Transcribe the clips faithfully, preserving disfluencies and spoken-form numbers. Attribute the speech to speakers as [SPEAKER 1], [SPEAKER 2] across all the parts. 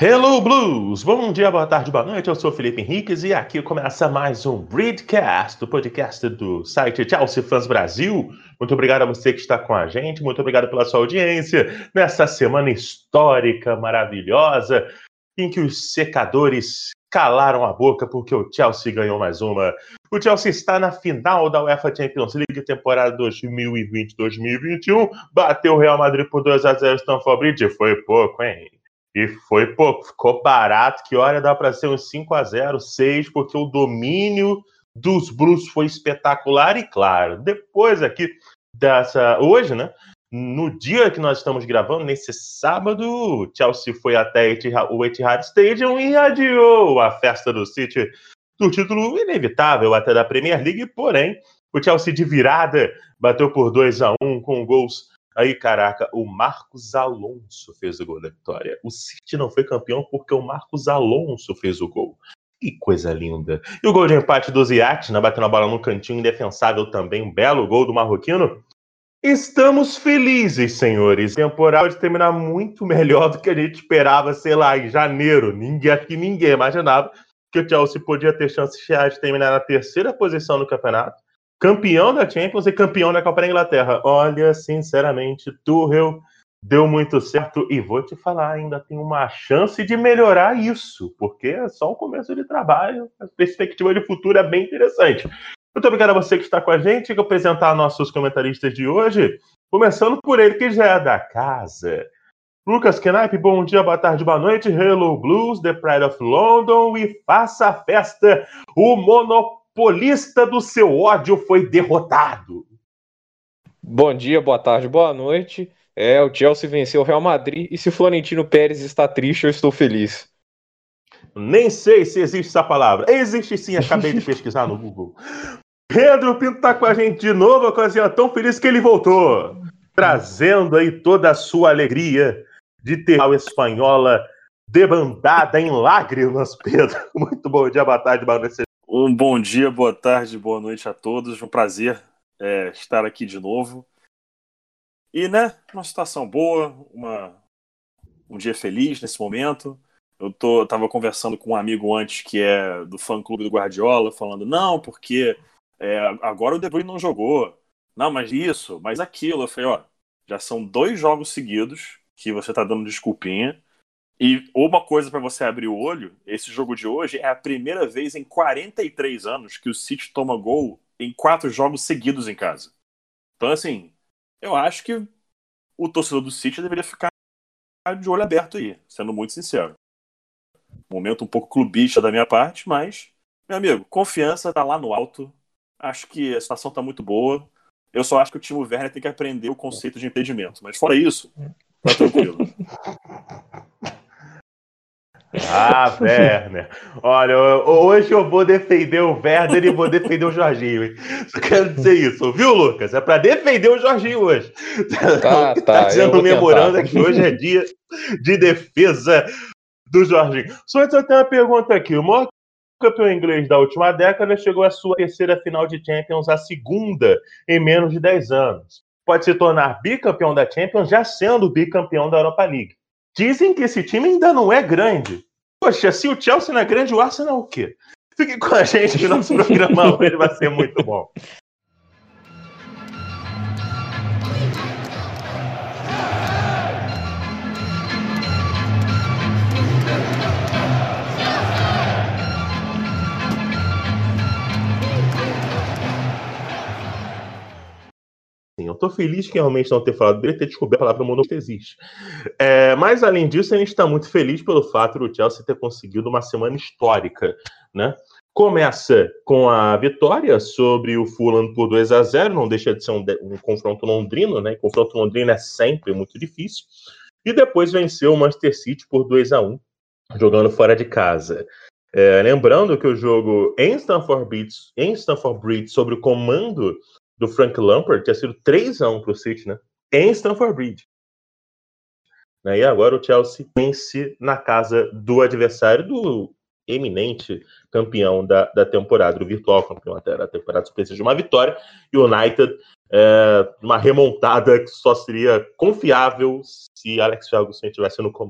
[SPEAKER 1] Hello Blues! Bom dia, boa tarde, boa noite, eu sou o Felipe Henriques e aqui começa mais um Breedcast, o podcast do site Chelsea Fans Brasil. Muito obrigado a você que está com a gente, muito obrigado pela sua audiência nessa semana histórica, maravilhosa, em que os secadores calaram a boca porque o Chelsea ganhou mais uma. O Chelsea está na final da UEFA Champions League, temporada dois mil e vinte, dois mil e vinte e um, bateu o Real Madrid por dois a zero no Stamford Bridge, foi pouco, hein? E foi pouco, ficou barato, que olha, dá para ser uns cinco a zero, seis, porque o domínio dos Blues foi espetacular. E claro, depois aqui dessa, hoje, né, no dia que nós estamos gravando, nesse sábado, o Chelsea foi até o Etihad Stadium e adiou a festa do City do título inevitável até da Premier League, porém, o Chelsea de virada bateu por dois a um com gols. Aí, caraca, o Marcos Alonso fez o gol da vitória. O City não foi campeão porque o Marcos Alonso fez o gol. Que coisa linda. E o gol de empate do Ziyech, né, batendo a bola no cantinho, indefensável também, um belo gol do marroquino. Estamos felizes, senhores. A temporada pode terminar muito melhor do que a gente esperava, sei lá, em janeiro. Ninguém, acho que ninguém imaginava que o Chelsea podia ter chances reais de terminar na terceira posição no campeonato, campeão da Champions e campeão da Copa da Inglaterra. Olha, sinceramente, Tuchel deu muito certo. E vou te falar, ainda tem uma chance de melhorar isso, porque é só o começo de trabalho. A perspectiva de futuro é bem interessante. Muito obrigado a você que está com a gente. Vou apresentar nossos comentaristas de hoje, começando por ele, que já é da casa. Lucas Knaip, bom dia, boa tarde, boa noite. Hello Blues, The Pride of London. E faça a festa, o Monopólio. Polista do seu ódio foi derrotado.
[SPEAKER 2] Bom dia, boa tarde, boa noite. É, o Chelsea venceu o Real Madrid e se o Florentino Pérez está triste, eu estou feliz.
[SPEAKER 1] Nem sei se existe essa palavra. Existe sim, acabei de pesquisar no Google. Pedro Pinto está com a gente de novo, ocasião tão feliz que ele voltou, trazendo aí toda a sua alegria de ter a espanhola debandada em lágrimas, Pedro. Muito bom dia, boa tarde, boa noite.
[SPEAKER 3] Um bom dia, boa tarde, boa noite a todos. Um prazer é, estar aqui de novo. E, né, uma situação boa, uma, um dia feliz nesse momento. Eu tô, tava conversando com um amigo antes que é do fã-clube do Guardiola, falando, não, porque é, agora o De Bruyne não jogou. Não, mas isso, mas aquilo. Eu falei, ó, já são dois jogos seguidos que você tá dando desculpinha. E uma coisa para você abrir o olho, esse jogo de hoje é a primeira vez em quarenta e três anos que o City toma gol em quatro jogos seguidos em casa. Então, assim, eu acho que o torcedor do City deveria ficar de olho aberto aí, sendo muito sincero. Momento um pouco clubista da minha parte, mas, meu amigo, confiança tá lá no alto. Acho que a situação tá muito boa. Eu só acho que o Timo Werner tem que aprender o conceito de impedimento. Mas fora isso, tá tranquilo.
[SPEAKER 1] Ah, Werner. Olha, hoje eu vou defender o Werner e vou defender o Jorginho, hein? Só quero dizer isso, viu, Lucas? É pra defender o Jorginho hoje.
[SPEAKER 2] Tá,
[SPEAKER 1] o que
[SPEAKER 2] tá,
[SPEAKER 1] tá dizendo
[SPEAKER 2] no
[SPEAKER 1] memorando é que hoje é dia de defesa do Jorginho. Só antes eu tenho uma pergunta aqui. O maior campeão inglês da última década chegou à sua terceira final de Champions, a segunda em menos de dez anos. Pode se tornar bicampeão da Champions já sendo bicampeão da Europa League. Dizem que esse time ainda não é grande. Poxa, se o Chelsea não é grande, o Arsenal é o quê? Fique com a gente que nosso programa hoje vai ser muito bom. Eu tô feliz que realmente não ter falado dele, ter descoberto a palavra monopólio existe. É, mas, além disso, a gente está muito feliz pelo fato do Chelsea ter conseguido uma semana histórica, né? Começa com a vitória sobre o Fulham por dois a zero, não deixa de ser um, um confronto londrino, né? Confronto londrino é sempre muito difícil. E depois venceu o Manchester City por dois a um, jogando fora de casa. É, lembrando que o jogo em Stamford Bridge, em Stamford Bridge, sob o comando do Frank Lampard, tinha sido três a um para o City, né? Em Stamford Bridge. E agora o Chelsea vence na casa do adversário, do eminente campeão da, da temporada, o virtual campeão até da temporada, só precisa de uma vitória, e o United, é, uma remontada que só seria confiável se Alex Ferguson estivesse no comando.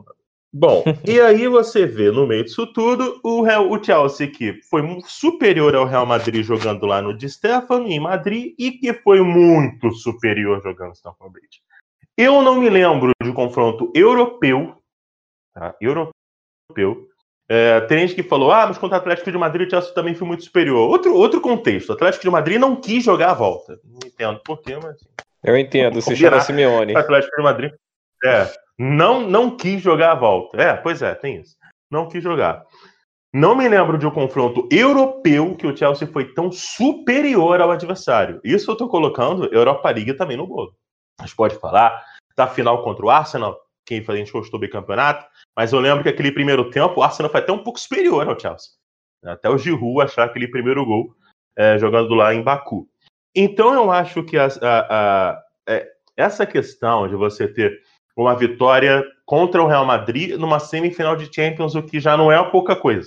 [SPEAKER 1] Bom, e aí você vê no meio disso tudo o, Real, o Chelsea que foi superior ao Real Madrid jogando lá no Di Stéfano, em Madrid, e que foi muito superior jogando no Stamford Bridge. Eu não me lembro de um confronto europeu, tá? Europeu. É, tem gente que falou, ah, mas contra o Atlético de Madrid o Chelsea também foi muito superior. Outro, outro contexto, o Atlético de Madrid não quis jogar a volta. Não entendo por quê, mas...
[SPEAKER 2] Eu entendo, se chama Simeone.
[SPEAKER 1] O Atlético de Madrid, é... Não, não quis jogar a volta. É, pois é, tem isso. Não quis jogar. Não me lembro de um confronto europeu que o Chelsea foi tão superior ao adversário. Isso eu tô colocando Europa League também no bolo. A gente pode falar da final contra o Arsenal, que a gente gostou do campeonato, mas eu lembro que aquele primeiro tempo o Arsenal foi até um pouco superior ao Chelsea. Até o Giroud achar aquele primeiro gol é, jogando lá em Baku. Então eu acho que a, a, a, é, essa questão de você ter uma vitória contra o Real Madrid numa semifinal de Champions, o que já não é pouca coisa,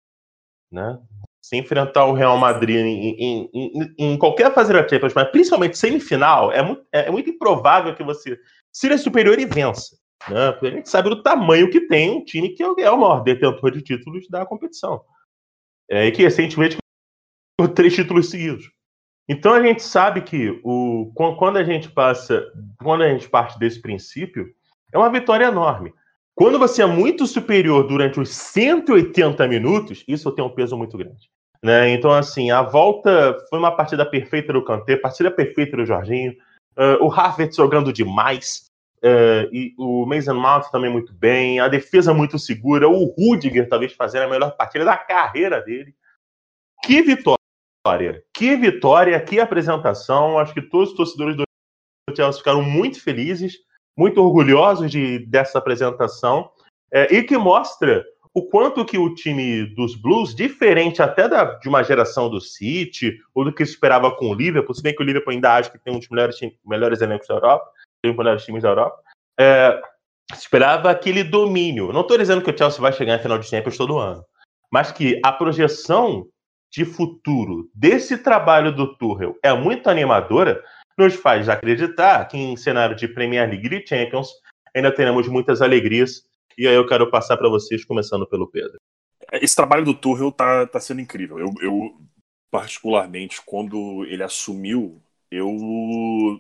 [SPEAKER 1] né? Se enfrentar o Real Madrid em, em, em, em qualquer fase da Champions, mas principalmente semifinal, é muito, é muito improvável que você seja superior e vença, né? Porque a gente sabe do tamanho que tem um time que é o maior detentor de títulos da competição. É, e que recentemente por três títulos seguidos. Então a gente sabe que o, quando a gente passa, quando a gente parte desse princípio, é uma vitória enorme. Quando você é muito superior durante os cento e oitenta minutos, isso tem um peso muito grande, né? Então, assim, a volta foi uma partida perfeita do Kanté, partida perfeita do Jorginho, uh, o Havertz jogando demais, uh, e o Mason Mount também muito bem, a defesa muito segura, o Rudiger talvez fazendo a melhor partida da carreira dele. Que vitória! Que vitória, que apresentação. Acho que todos os torcedores do Chelsea ficaram muito felizes, muito orgulhosos de, dessa apresentação, é, e que mostra o quanto que o time dos Blues, diferente até da, de uma geração do City, ou do que se esperava com o Liverpool, se bem que o Liverpool ainda acho que tem um dos melhores, melhores elencos da Europa, tem um dos melhores times da Europa, é, esperava aquele domínio. Não estou dizendo que o Chelsea vai chegar em final de Champions todo ano, mas que a projeção de futuro desse trabalho do Tuchel é muito animadora, nos faz acreditar que em cenário de Premier League e Champions ainda teremos muitas alegrias. E aí eu quero passar para vocês, começando pelo Pedro.
[SPEAKER 3] Esse trabalho do Tuchel tá, tá sendo incrível. Eu, eu, particularmente, quando ele assumiu, eu...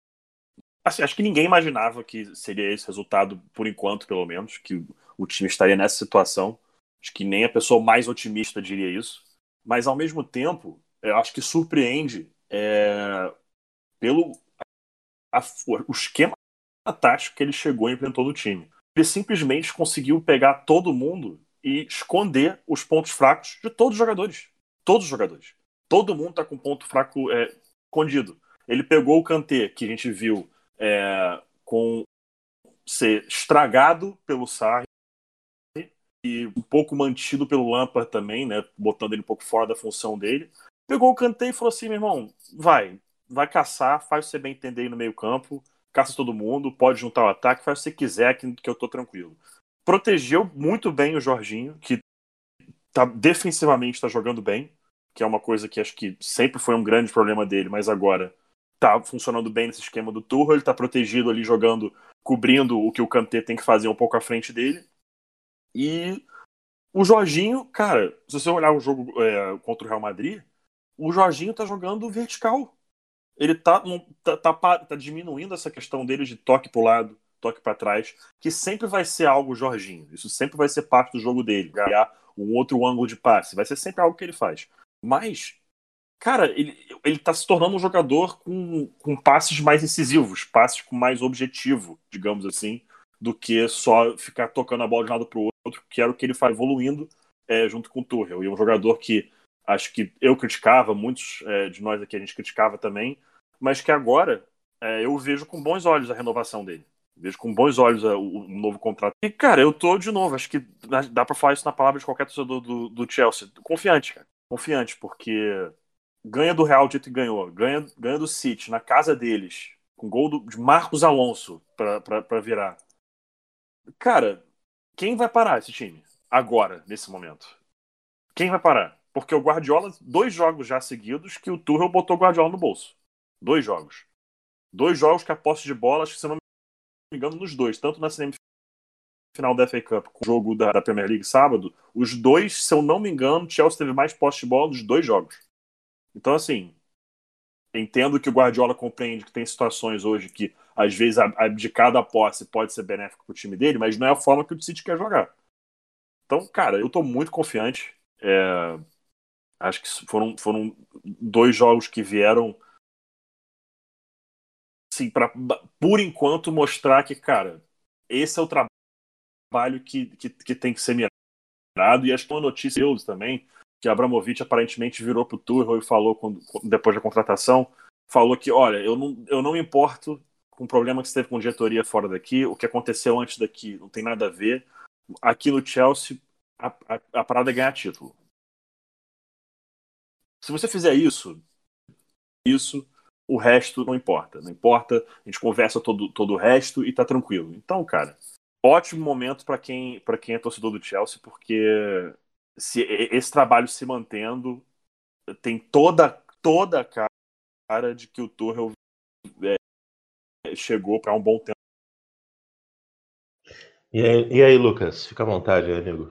[SPEAKER 3] Assim, acho que ninguém imaginava que seria esse resultado, por enquanto, pelo menos, que o time estaria nessa situação. Acho que nem a pessoa mais otimista diria isso. Mas, ao mesmo tempo, eu acho que surpreende é, pelo a, o esquema tático que ele chegou e implementou no time. Ele simplesmente conseguiu pegar todo mundo e esconder os pontos fracos de todos os jogadores. Todos os jogadores. Todo mundo está com ponto fraco é, escondido. Ele pegou o Kanté, que a gente viu é, com ser estragado pelo Sarri, e um pouco mantido pelo Lampard também, né, botando ele um pouco fora da função dele. Pegou o Kanté e falou assim, meu irmão, vai, vai caçar, faz você bem entender aí no meio campo, caça todo mundo, pode juntar o ataque, faz o que você quiser, que, que eu tô tranquilo. Protegeu muito bem o Jorginho, que tá, defensivamente tá jogando bem, que é uma coisa que acho que sempre foi um grande problema dele, mas agora tá funcionando bem nesse esquema do Tuchel, ele tá protegido ali jogando, cobrindo o que o Kanté tem que fazer um pouco à frente dele. E o Jorginho, cara, se você olhar o jogo é, contra o Real Madrid, o Jorginho tá jogando vertical. Ele tá, tá, tá, tá diminuindo essa questão dele de toque pro lado, toque para trás, que sempre vai ser algo Jorginho. Isso sempre vai ser parte do jogo dele. Criar um outro ângulo de passe. Vai ser sempre algo que ele faz. Mas, cara, ele, ele tá se tornando um jogador com, com passes mais incisivos, passes com mais objetivo, digamos assim, do que só ficar tocando a bola de um lado pro outro, que era o que ele faz evoluindo é, junto com o Tuchel. E um jogador que acho que eu criticava, muitos é, de nós aqui a gente criticava também, mas que agora é, eu vejo com bons olhos a renovação dele. Vejo com bons olhos a, o, o novo contrato. E, cara, eu tô, de novo, acho que dá pra falar isso na palavra de qualquer torcedor do, do Chelsea. Confiante, cara. Confiante, porque ganha do Real, dito e ganhou. Ganha, ganha do City, na casa deles, com gol do, de Marcos Alonso pra, pra, pra virar. Cara, quem vai parar esse time agora, nesse momento? Quem vai parar? Porque o Guardiola, dois jogos já seguidos que o Tuchel botou o Guardiola no bolso. Dois jogos. Dois jogos que a posse de bola, acho que se não me engano, nos dois. Tanto na semifinal final da F A Cup com o jogo da, da Premier League sábado, os dois, se eu não me engano, o Chelsea teve mais posse de bola dos dois jogos. Então, assim, entendo que o Guardiola compreende que tem situações hoje que, às vezes, abdicar da posse pode ser benéfico pro time dele, mas não é a forma que o City quer jogar. Então, cara, eu tô muito confiante. É... Acho que foram, foram dois jogos que vieram, assim, pra, por enquanto, mostrar que, cara, esse é o trabalho que, que, que tem que ser mirado. E acho que uma notícia deles também, que Abramovich aparentemente virou pro Tuchel e falou, quando, depois da contratação, falou que, olha, eu não, eu não me importo com o problema que você teve com diretoria fora daqui, o que aconteceu antes daqui não tem nada a ver. Aqui no Chelsea, a, a, a parada é ganhar título. Se você fizer isso, isso, o resto não importa. Não importa, a gente conversa todo, todo o resto e tá tranquilo. Então, cara, ótimo momento para quem, para quem é torcedor do Chelsea, porque se esse trabalho se mantendo, tem toda, toda a cara de que o Tuchel é, chegou para um bom tempo.
[SPEAKER 1] E aí, e aí, Lucas? Fica à vontade, amigo.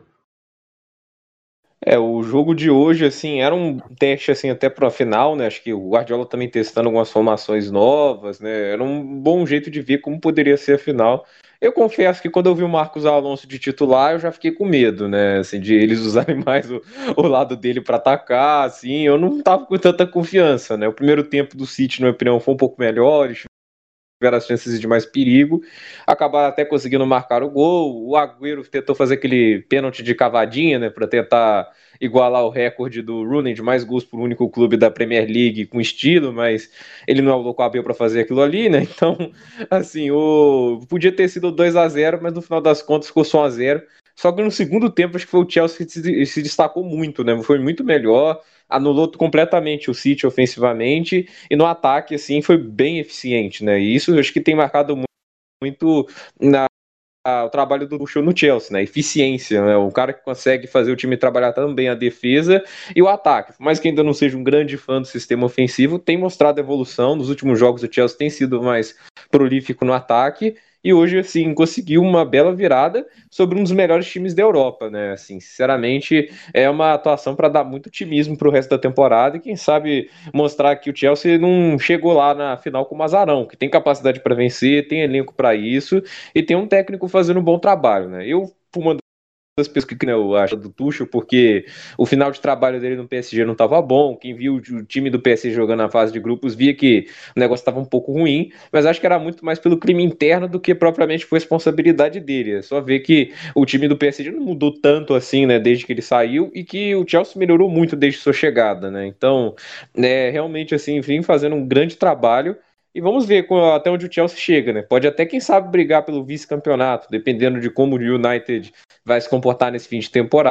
[SPEAKER 2] É, o jogo de hoje, assim, era um teste, assim, até para a final, né? Acho que o Guardiola também testando algumas formações novas, né? Era um bom jeito de ver como poderia ser a final. Eu confesso que quando eu vi o Marcos Alonso de titular, eu já fiquei com medo, né? Assim, de eles usarem mais o, o lado dele para atacar, assim, eu não tava com tanta confiança, né? O primeiro tempo do City, na minha opinião, foi um pouco melhor, eles tiveram as chances de mais perigo, acabaram até conseguindo marcar o gol. O Agüero tentou fazer aquele pênalti de cavadinha, né, para tentar igualar o recorde do Rooney de mais gols por um único clube da Premier League com estilo, mas ele não é o louco Abel para fazer aquilo ali, né? Então, assim, o podia ter sido dois a zero, mas no final das contas ficou só um a zero. Só que no segundo tempo acho que foi o Chelsea que se, se destacou muito, né? Foi muito melhor, anulou completamente o City ofensivamente e no ataque, assim, foi bem eficiente, né? E isso eu acho que tem marcado muito, muito na, a, o trabalho do Tuchel no Chelsea, né? Eficiência, né? O cara que consegue fazer o time trabalhar também a defesa e o ataque. Por mais que ainda não seja um grande fã do sistema ofensivo, tem mostrado evolução. Nos últimos jogos o Chelsea tem sido mais prolífico no ataque. E hoje, assim, conseguiu uma bela virada sobre um dos melhores times da Europa, né? Assim, sinceramente, é uma atuação para dar muito otimismo para o resto da temporada e, quem sabe, mostrar que o Chelsea não chegou lá na final com o azarão, que tem capacidade para vencer, tem elenco para isso e tem um técnico fazendo um bom trabalho, né? Eu, uma das pessoas que eu acho do Tuchel, porque o final de trabalho dele no P S G não estava bom. Quem viu o time do P S G jogando na fase de grupos via que o negócio estava um pouco ruim, mas acho que era muito mais pelo clima interno do que propriamente por responsabilidade dele. É só ver que o time do P S G não mudou tanto assim, né, desde que ele saiu, e que o Chelsea melhorou muito desde sua chegada, né? Então, é, realmente, assim, vem fazendo um grande trabalho. E vamos ver até onde o Chelsea chega, né? Pode até, quem sabe, brigar pelo vice-campeonato, dependendo de como o United vai se comportar nesse fim de temporada.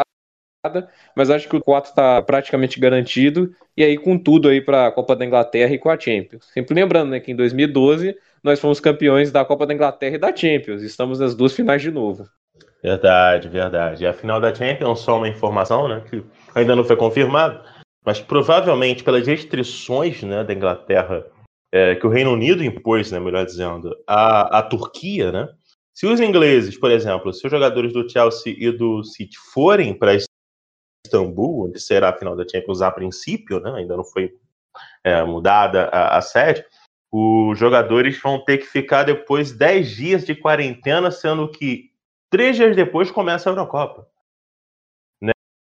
[SPEAKER 2] Mas acho que o quatro está praticamente garantido. E aí, com tudo aí para a Copa da Inglaterra e com a Champions. Sempre lembrando, né, que em dois mil e doze nós fomos campeões da Copa da Inglaterra e da Champions. Estamos nas duas finais de novo.
[SPEAKER 1] Verdade, verdade. E a final da Champions, só uma informação, né, que ainda não foi confirmado, mas provavelmente pelas restrições, né, da Inglaterra, é, que o Reino Unido impôs, né, melhor dizendo, a, a Turquia, né? Se os ingleses, por exemplo, se os jogadores do Chelsea e do City forem para Istambul, onde será a final da Champions a princípio, né, ainda não foi é, mudada a, a sede, os jogadores vão ter que ficar depois dez dias de quarentena, sendo que três dias depois começa a Eurocopa. Né?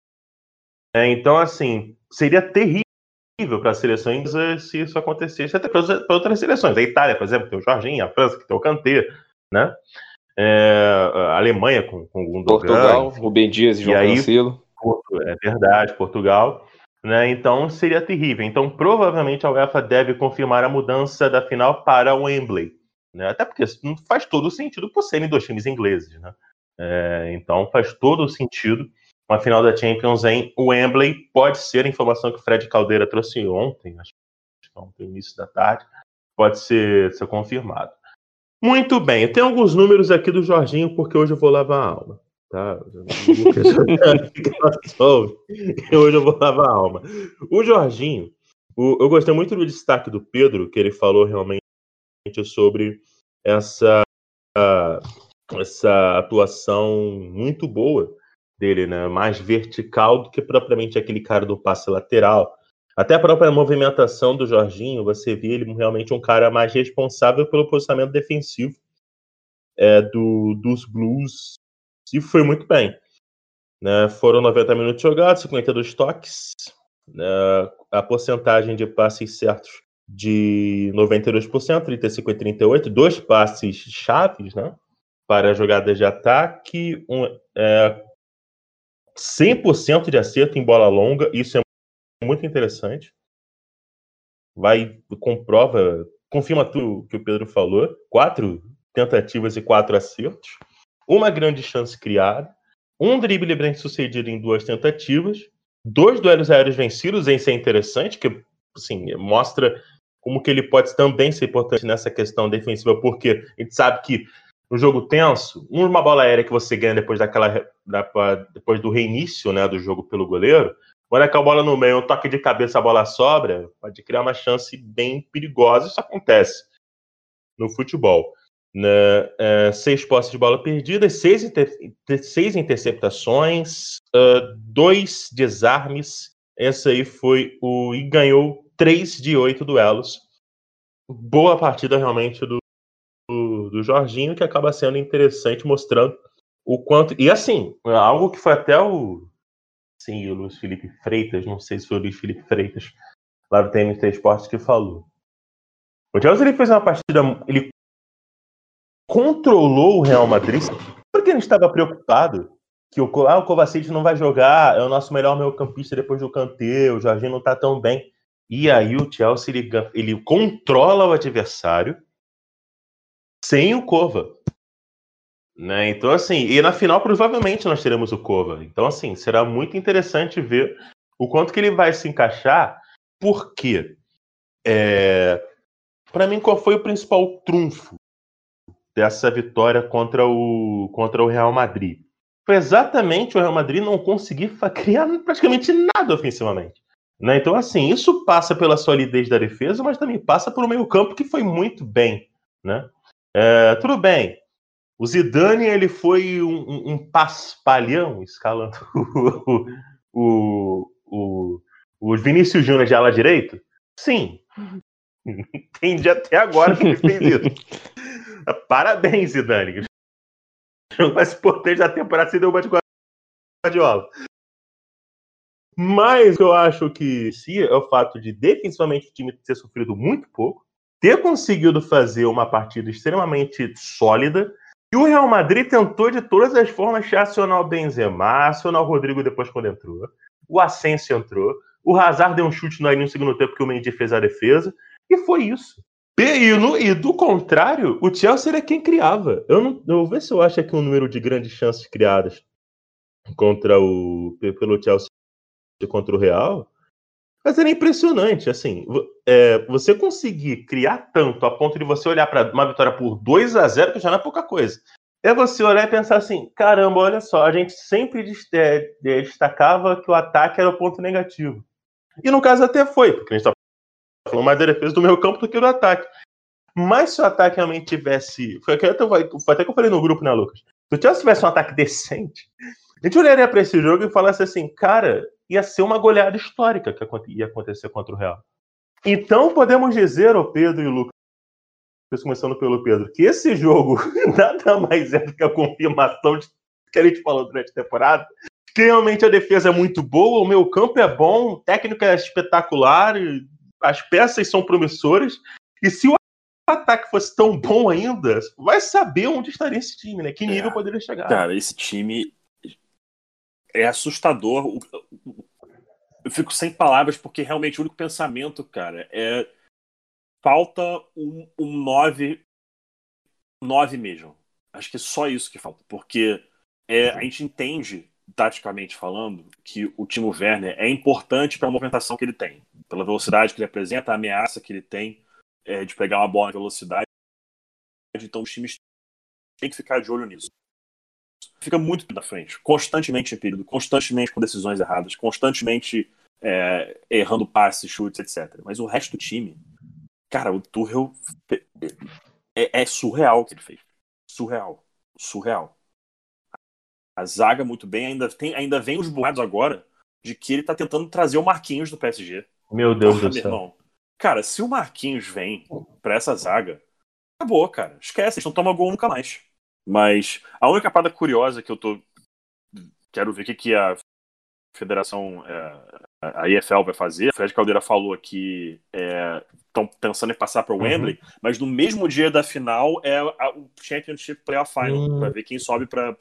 [SPEAKER 1] É, então, assim, seria terrível para a seleção inglesa se isso acontecesse, até para outras seleções. A Itália, por exemplo, tem o Jorginho, a França, que tem o Kanté, né? É, a Alemanha com, com o Gundogan.
[SPEAKER 2] Portugal, enfim. Rubem Dias e João Cancelo.
[SPEAKER 1] É verdade, Portugal. Né? Então, seria terrível. Então, provavelmente, a UEFA deve confirmar a mudança da final para o Wembley. Né? Até porque não faz todo sentido por serem dois times ingleses. Né? É, então, faz todo o sentido uma final da Champions em Wembley. Pode ser a informação que o Fred Caldeira trouxe ontem, acho que ontem, no início da tarde, pode ser, ser confirmado. Muito bem, eu tenho alguns números aqui do Jorginho, porque hoje eu vou lavar a alma. Tá? Hoje eu vou lavar a alma. O Jorginho, o, eu gostei muito do destaque do Pedro, que ele falou realmente sobre essa, essa atuação muito boa dele, né? Mais vertical do que propriamente aquele cara do passe lateral. Até a própria movimentação do Jorginho, você vê ele realmente um cara mais responsável pelo posicionamento defensivo é, do, dos Blues, e foi muito bem. Né? Foram noventa minutos jogados, cinquenta e dois toques, né? A porcentagem de passes certos de noventa e dois por cento, trinta e cinco e trinta e oito, dois passes chaves, né? Para jogadas de ataque, um, é, cem por cento de acerto em bola longa, isso é muito interessante. Vai, comprova, confirma tudo que o Pedro falou, quatro tentativas e quatro acertos, uma grande chance criada, um drible bem sucedido em duas tentativas, dois duelos aéreos vencidos, isso é interessante, que assim, mostra como que ele pode também ser importante nessa questão defensiva, porque a gente sabe que no jogo tenso, uma bola aérea que você ganha depois daquela da, depois do reinício, né, do jogo pelo goleiro, quando é que a bola no meio, um toque de cabeça, a bola sobra, pode criar uma chance bem perigosa. Isso acontece no futebol. Né? É, seis posses de bola perdidas, seis, inter... seis interceptações, uh, dois desarmes. Esse aí foi o... E ganhou três de oito duelos. Boa partida realmente do, do, do Jorginho, que acaba sendo interessante, mostrando o quanto... E assim, algo que foi até o... Sim, o Luiz Felipe Freitas, não sei se foi o Luiz Felipe Freitas, lá do T N T Esportes, que falou. O Chelsea ele fez uma partida, ele controlou o Real Madrid, porque ele estava preocupado que o, ah, o Kovacic não vai jogar, é o nosso melhor meio-campista depois do Kanté, o Jorginho não está tão bem. E aí o Chelsea ele, ele controla o adversário sem o Kova. Né? Então, assim, e na final provavelmente nós teremos o Kova. Então, assim, será muito interessante ver o quanto que ele vai se encaixar, porque é, para mim, qual foi o principal trunfo dessa vitória contra o, contra o Real Madrid? Foi exatamente o Real Madrid não conseguir criar praticamente nada ofensivamente. Né? Então, assim, isso passa pela solidez da defesa, mas também passa pelo meio-campo, que foi muito bem. Né? É, tudo bem. O Zidane, ele foi um, um, um paspalhão escalando o, o, o, o Vinícius Júnior de ala direito? Sim. Entendi até agora que ele fez isso. Parabéns, Zidane. O jogo mais importante da temporada se deu uma de Guardiola. Mas eu acho que sim, é o fato de defensivamente o time ter sofrido muito pouco, ter conseguido fazer uma partida extremamente sólida. E o Real Madrid tentou de todas as formas acionar o Benzema, acionar o Rodrigo depois quando entrou. O Asensio entrou. O Hazard deu um chute no segundo tempo que o Mendy fez a defesa. E foi isso. E, no, e do contrário, o Chelsea era quem criava. Eu, não, eu vou ver se eu acho aqui um número de grandes chances criadas contra o, pelo Chelsea contra o Real. Mas era impressionante, assim, é, você conseguir criar tanto a ponto de você olhar para uma vitória por dois a zero, que já não é pouca coisa. É você olhar e pensar assim, caramba, olha só, a gente sempre destacava que o ataque era o ponto negativo. E no caso até foi, porque a gente estava falando mais da defesa do meio campo do que do ataque. Mas se o ataque realmente tivesse... Foi até que eu falei no grupo, né, Lucas? Se o Chelsea tivesse um ataque decente, a gente olharia para esse jogo e falasse assim, cara, ia ser uma goleada histórica que ia acontecer contra o Real. Então podemos dizer, o Pedro e o Lucas, começando pelo Pedro, que esse jogo nada mais é do que a confirmação de que a gente falou durante a temporada, que realmente a defesa é muito boa, o meio campo é bom, o técnico é espetacular, as peças são promissoras, e se o ataque fosse tão bom ainda, vai saber onde estaria esse time, né? Que nível é, poderia chegar.
[SPEAKER 3] Cara, esse time é assustador. Eu fico sem palavras, porque realmente o único pensamento, cara, é falta um, um nove, nove mesmo. Acho que é só isso que falta, porque é, a gente entende, taticamente falando, que o Timo Werner é importante para a movimentação que ele tem, pela velocidade que ele apresenta, a ameaça que ele tem é, de pegar uma bola na velocidade. Então os times têm que ficar de olho nisso. Fica muito na frente, constantemente em período, constantemente com decisões erradas, constantemente é, errando passes, chutes, etcétera. Mas o resto do time, cara, o Tuchel é, é surreal o que ele fez. Surreal. surreal. A zaga muito bem, ainda, tem, ainda vem os boatos agora de que ele tá tentando trazer o Marquinhos do P S G.
[SPEAKER 1] Meu Deus
[SPEAKER 3] Porra,
[SPEAKER 1] do
[SPEAKER 3] meu
[SPEAKER 1] céu.
[SPEAKER 3] irmão. Cara, se o Marquinhos vem pra essa zaga, acabou, cara. Esquece, eles não tomam gol nunca mais. Mas a única parada curiosa que eu tô... Quero ver o que, que a Federação, é, a I F L vai fazer. O Fred Caldeira falou que estão é, pensando em passar para o Wembley, uhum. mas no mesmo dia da final é a, o Championship Playoff Final, uhum. para ver quem sobe para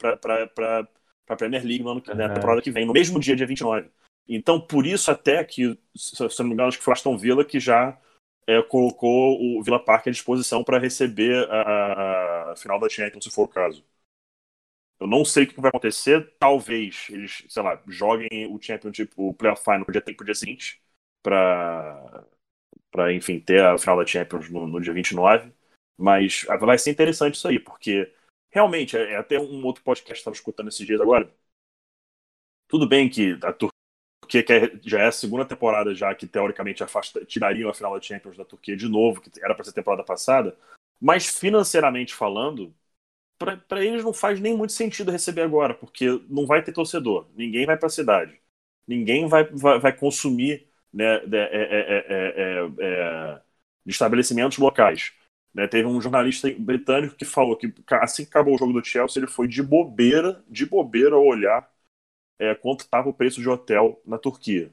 [SPEAKER 3] a Premier League no ano, uhum. na temporada que vem, no mesmo dia, dia vinte e nove. Então, por isso até que, se eu não me engano, acho que foi o Aston Villa que já é, colocou o Villa Park à disposição para receber a, a, a final da Champions, se for o caso. Eu não sei o que vai acontecer. Talvez eles, sei lá, joguem o Championship, o Playoff Final pro dia, pro dia seguinte, pra, pra, enfim, ter a final da Champions no, no dia vinte e nove. Mas vai ser interessante isso aí, porque realmente, é, é até um outro podcast que eu estava escutando esses dias agora. Tudo bem que a Turquia, que é, já é a segunda temporada já que teoricamente afasta, tirariam a final da Champions da Turquia de novo, que era para ser temporada passada, mas financeiramente falando, para eles não faz nem muito sentido receber agora, porque não vai ter torcedor, ninguém vai para a cidade, ninguém vai, vai, vai consumir, né, de, é, é, é, é, de estabelecimentos locais. Né, teve um jornalista britânico que falou que assim que acabou o jogo do Chelsea, ele foi de bobeira, de bobeira olhar é, quanto estava o preço de hotel na Turquia.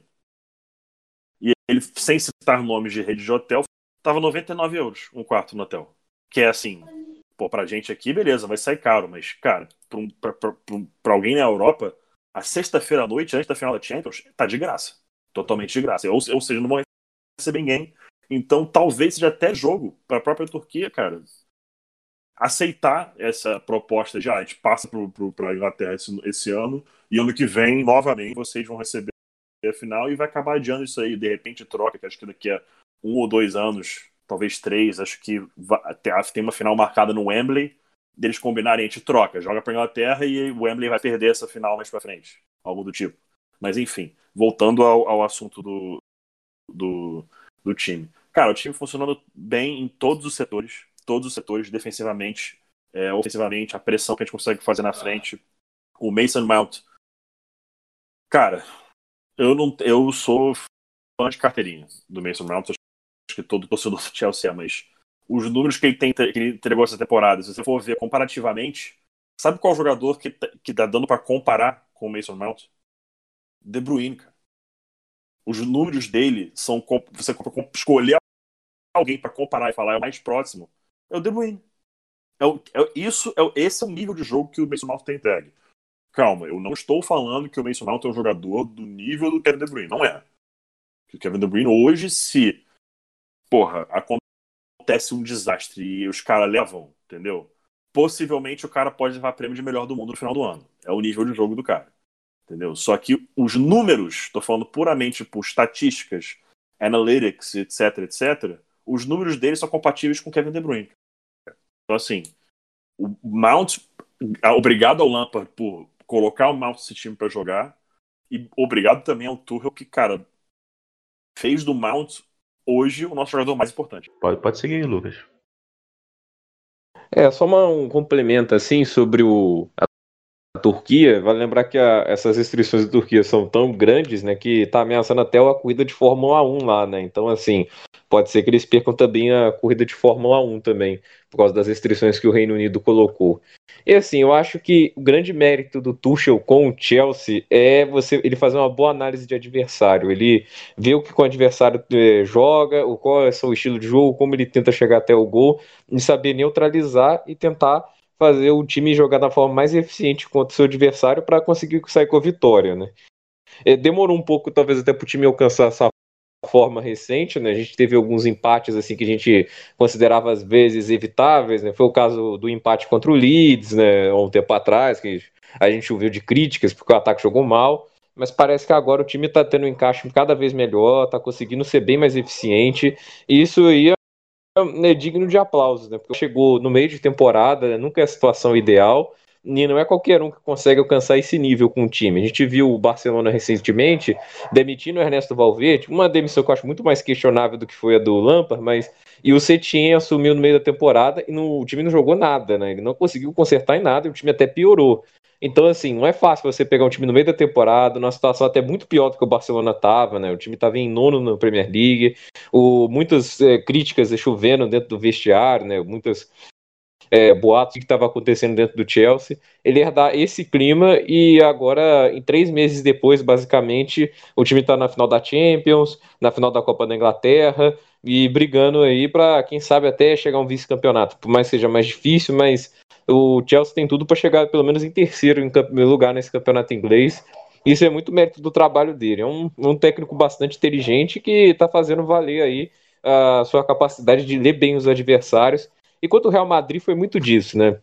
[SPEAKER 3] E ele, sem citar nomes de rede de hotel, estava noventa e nove euros um quarto no hotel. Que é assim... Pô, pra gente aqui, beleza, vai sair caro, mas, cara, pra, um, pra, pra, pra alguém na Europa, a sexta-feira à noite, antes da final da Champions, tá de graça. Totalmente de graça. Ou, ou seja, não vão receber ninguém. Então, talvez seja até jogo pra própria Turquia, cara, aceitar essa proposta de, ah, a gente passa pro, pro, pra Inglaterra esse, esse ano, e ano que vem, novamente, vocês vão receber a final, e vai acabar adiando isso aí. De repente, troca, que acho que daqui a um ou dois anos... talvez três, acho que tem uma final marcada no Wembley, deles combinarem, a gente troca, joga pra Inglaterra e o Wembley vai perder essa final mais pra frente, algo do tipo. Mas enfim, voltando ao, ao assunto do, do, do time. Cara, o time funcionando bem em todos os setores, todos os setores, defensivamente, é, ofensivamente, a pressão que a gente consegue fazer na frente. O Mason Mount, cara, eu, não, eu sou fã de carteirinha do Mason Mount, que todo torcedor do Chelsea é, mas os números que ele, tem, que ele entregou essa temporada, se você for ver comparativamente, sabe qual jogador que, que dá dando para comparar com o Mason Mount? De Bruyne, cara. Os números dele são, você escolher alguém para comparar e falar é o mais próximo, é o De Bruyne. É o, é, isso, é, esse é o nível de jogo que o Mason Mount tem entregue. Calma, eu não estou falando que o Mason Mount é um jogador do nível do Kevin De Bruyne, não é. O Kevin De Bruyne hoje, se porra, acontece um desastre e os caras levam, entendeu? Possivelmente o cara pode levar prêmio de melhor do mundo no final do ano. É o nível de jogo do cara, entendeu? Só que os números, tô falando puramente por estatísticas, analytics, etc, etc, os números dele são compatíveis com o Kevin De Bruyne. Então, assim, o Mount, obrigado ao Lampard por colocar o Mount nesse time pra jogar, e obrigado também ao Tuchel que, cara, fez do Mount hoje o nosso jogador mais importante.
[SPEAKER 1] Pode, pode seguir, Lucas.
[SPEAKER 2] É, só uma, um complemento assim sobre o, a, a Turquia. Vale lembrar que a, essas restrições da Turquia são tão grandes, né, que está ameaçando até a corrida de Fórmula um lá, né? Então, assim, pode ser que eles percam também a corrida de Fórmula um também, por causa das restrições que o Reino Unido colocou. E assim, eu acho que o grande mérito do Tuchel com o Chelsea é você, ele fazer uma boa análise de adversário. Ele vê o que o adversário é, joga, o qual é o seu estilo de jogo, como ele tenta chegar até o gol, e saber neutralizar e tentar fazer o time jogar da forma mais eficiente contra o seu adversário para conseguir sair com a vitória, né? É, demorou um pouco, talvez, até para o time alcançar essa forma recente, né? A gente teve alguns empates assim que a gente considerava às vezes evitáveis, né? Foi o caso do empate contra o Leeds, né? Há um tempo atrás, que a gente ouviu de críticas porque o ataque jogou mal, mas parece que agora o time está tendo um encaixe cada vez melhor, está conseguindo ser bem mais eficiente, e isso aí é digno de aplausos, né? Porque chegou no meio de temporada, né? Nunca é a situação ideal, e não é qualquer um que consegue alcançar esse nível com o time. A gente viu o Barcelona recentemente demitindo o Ernesto Valverde, uma demissão que eu acho muito mais questionável do que foi a do Lampard, mas e o Setien assumiu no meio da temporada e no, o time não jogou nada, né? Ele não conseguiu consertar em nada e o time até piorou. Então, assim, não é fácil você pegar um time no meio da temporada, numa situação até muito pior do que o Barcelona estava, né? O time estava em nono na Premier League, o, muitas é, críticas chovendo dentro do vestiário, né? Muitas é, boatos que estava acontecendo dentro do Chelsea. Ele herdar esse clima e agora, em três meses depois, basicamente, o time está na final da Champions, na final da Copa da Inglaterra e brigando aí para, quem sabe, até chegar a um vice-campeonato. Por mais que seja mais difícil, mas o Chelsea tem tudo para chegar pelo menos em terceiro em lugar nesse campeonato inglês. Isso é muito mérito do trabalho dele. É um, um técnico bastante inteligente que está fazendo valer aí a sua capacidade de ler bem os adversários. Enquanto o Real Madrid foi muito disso, né?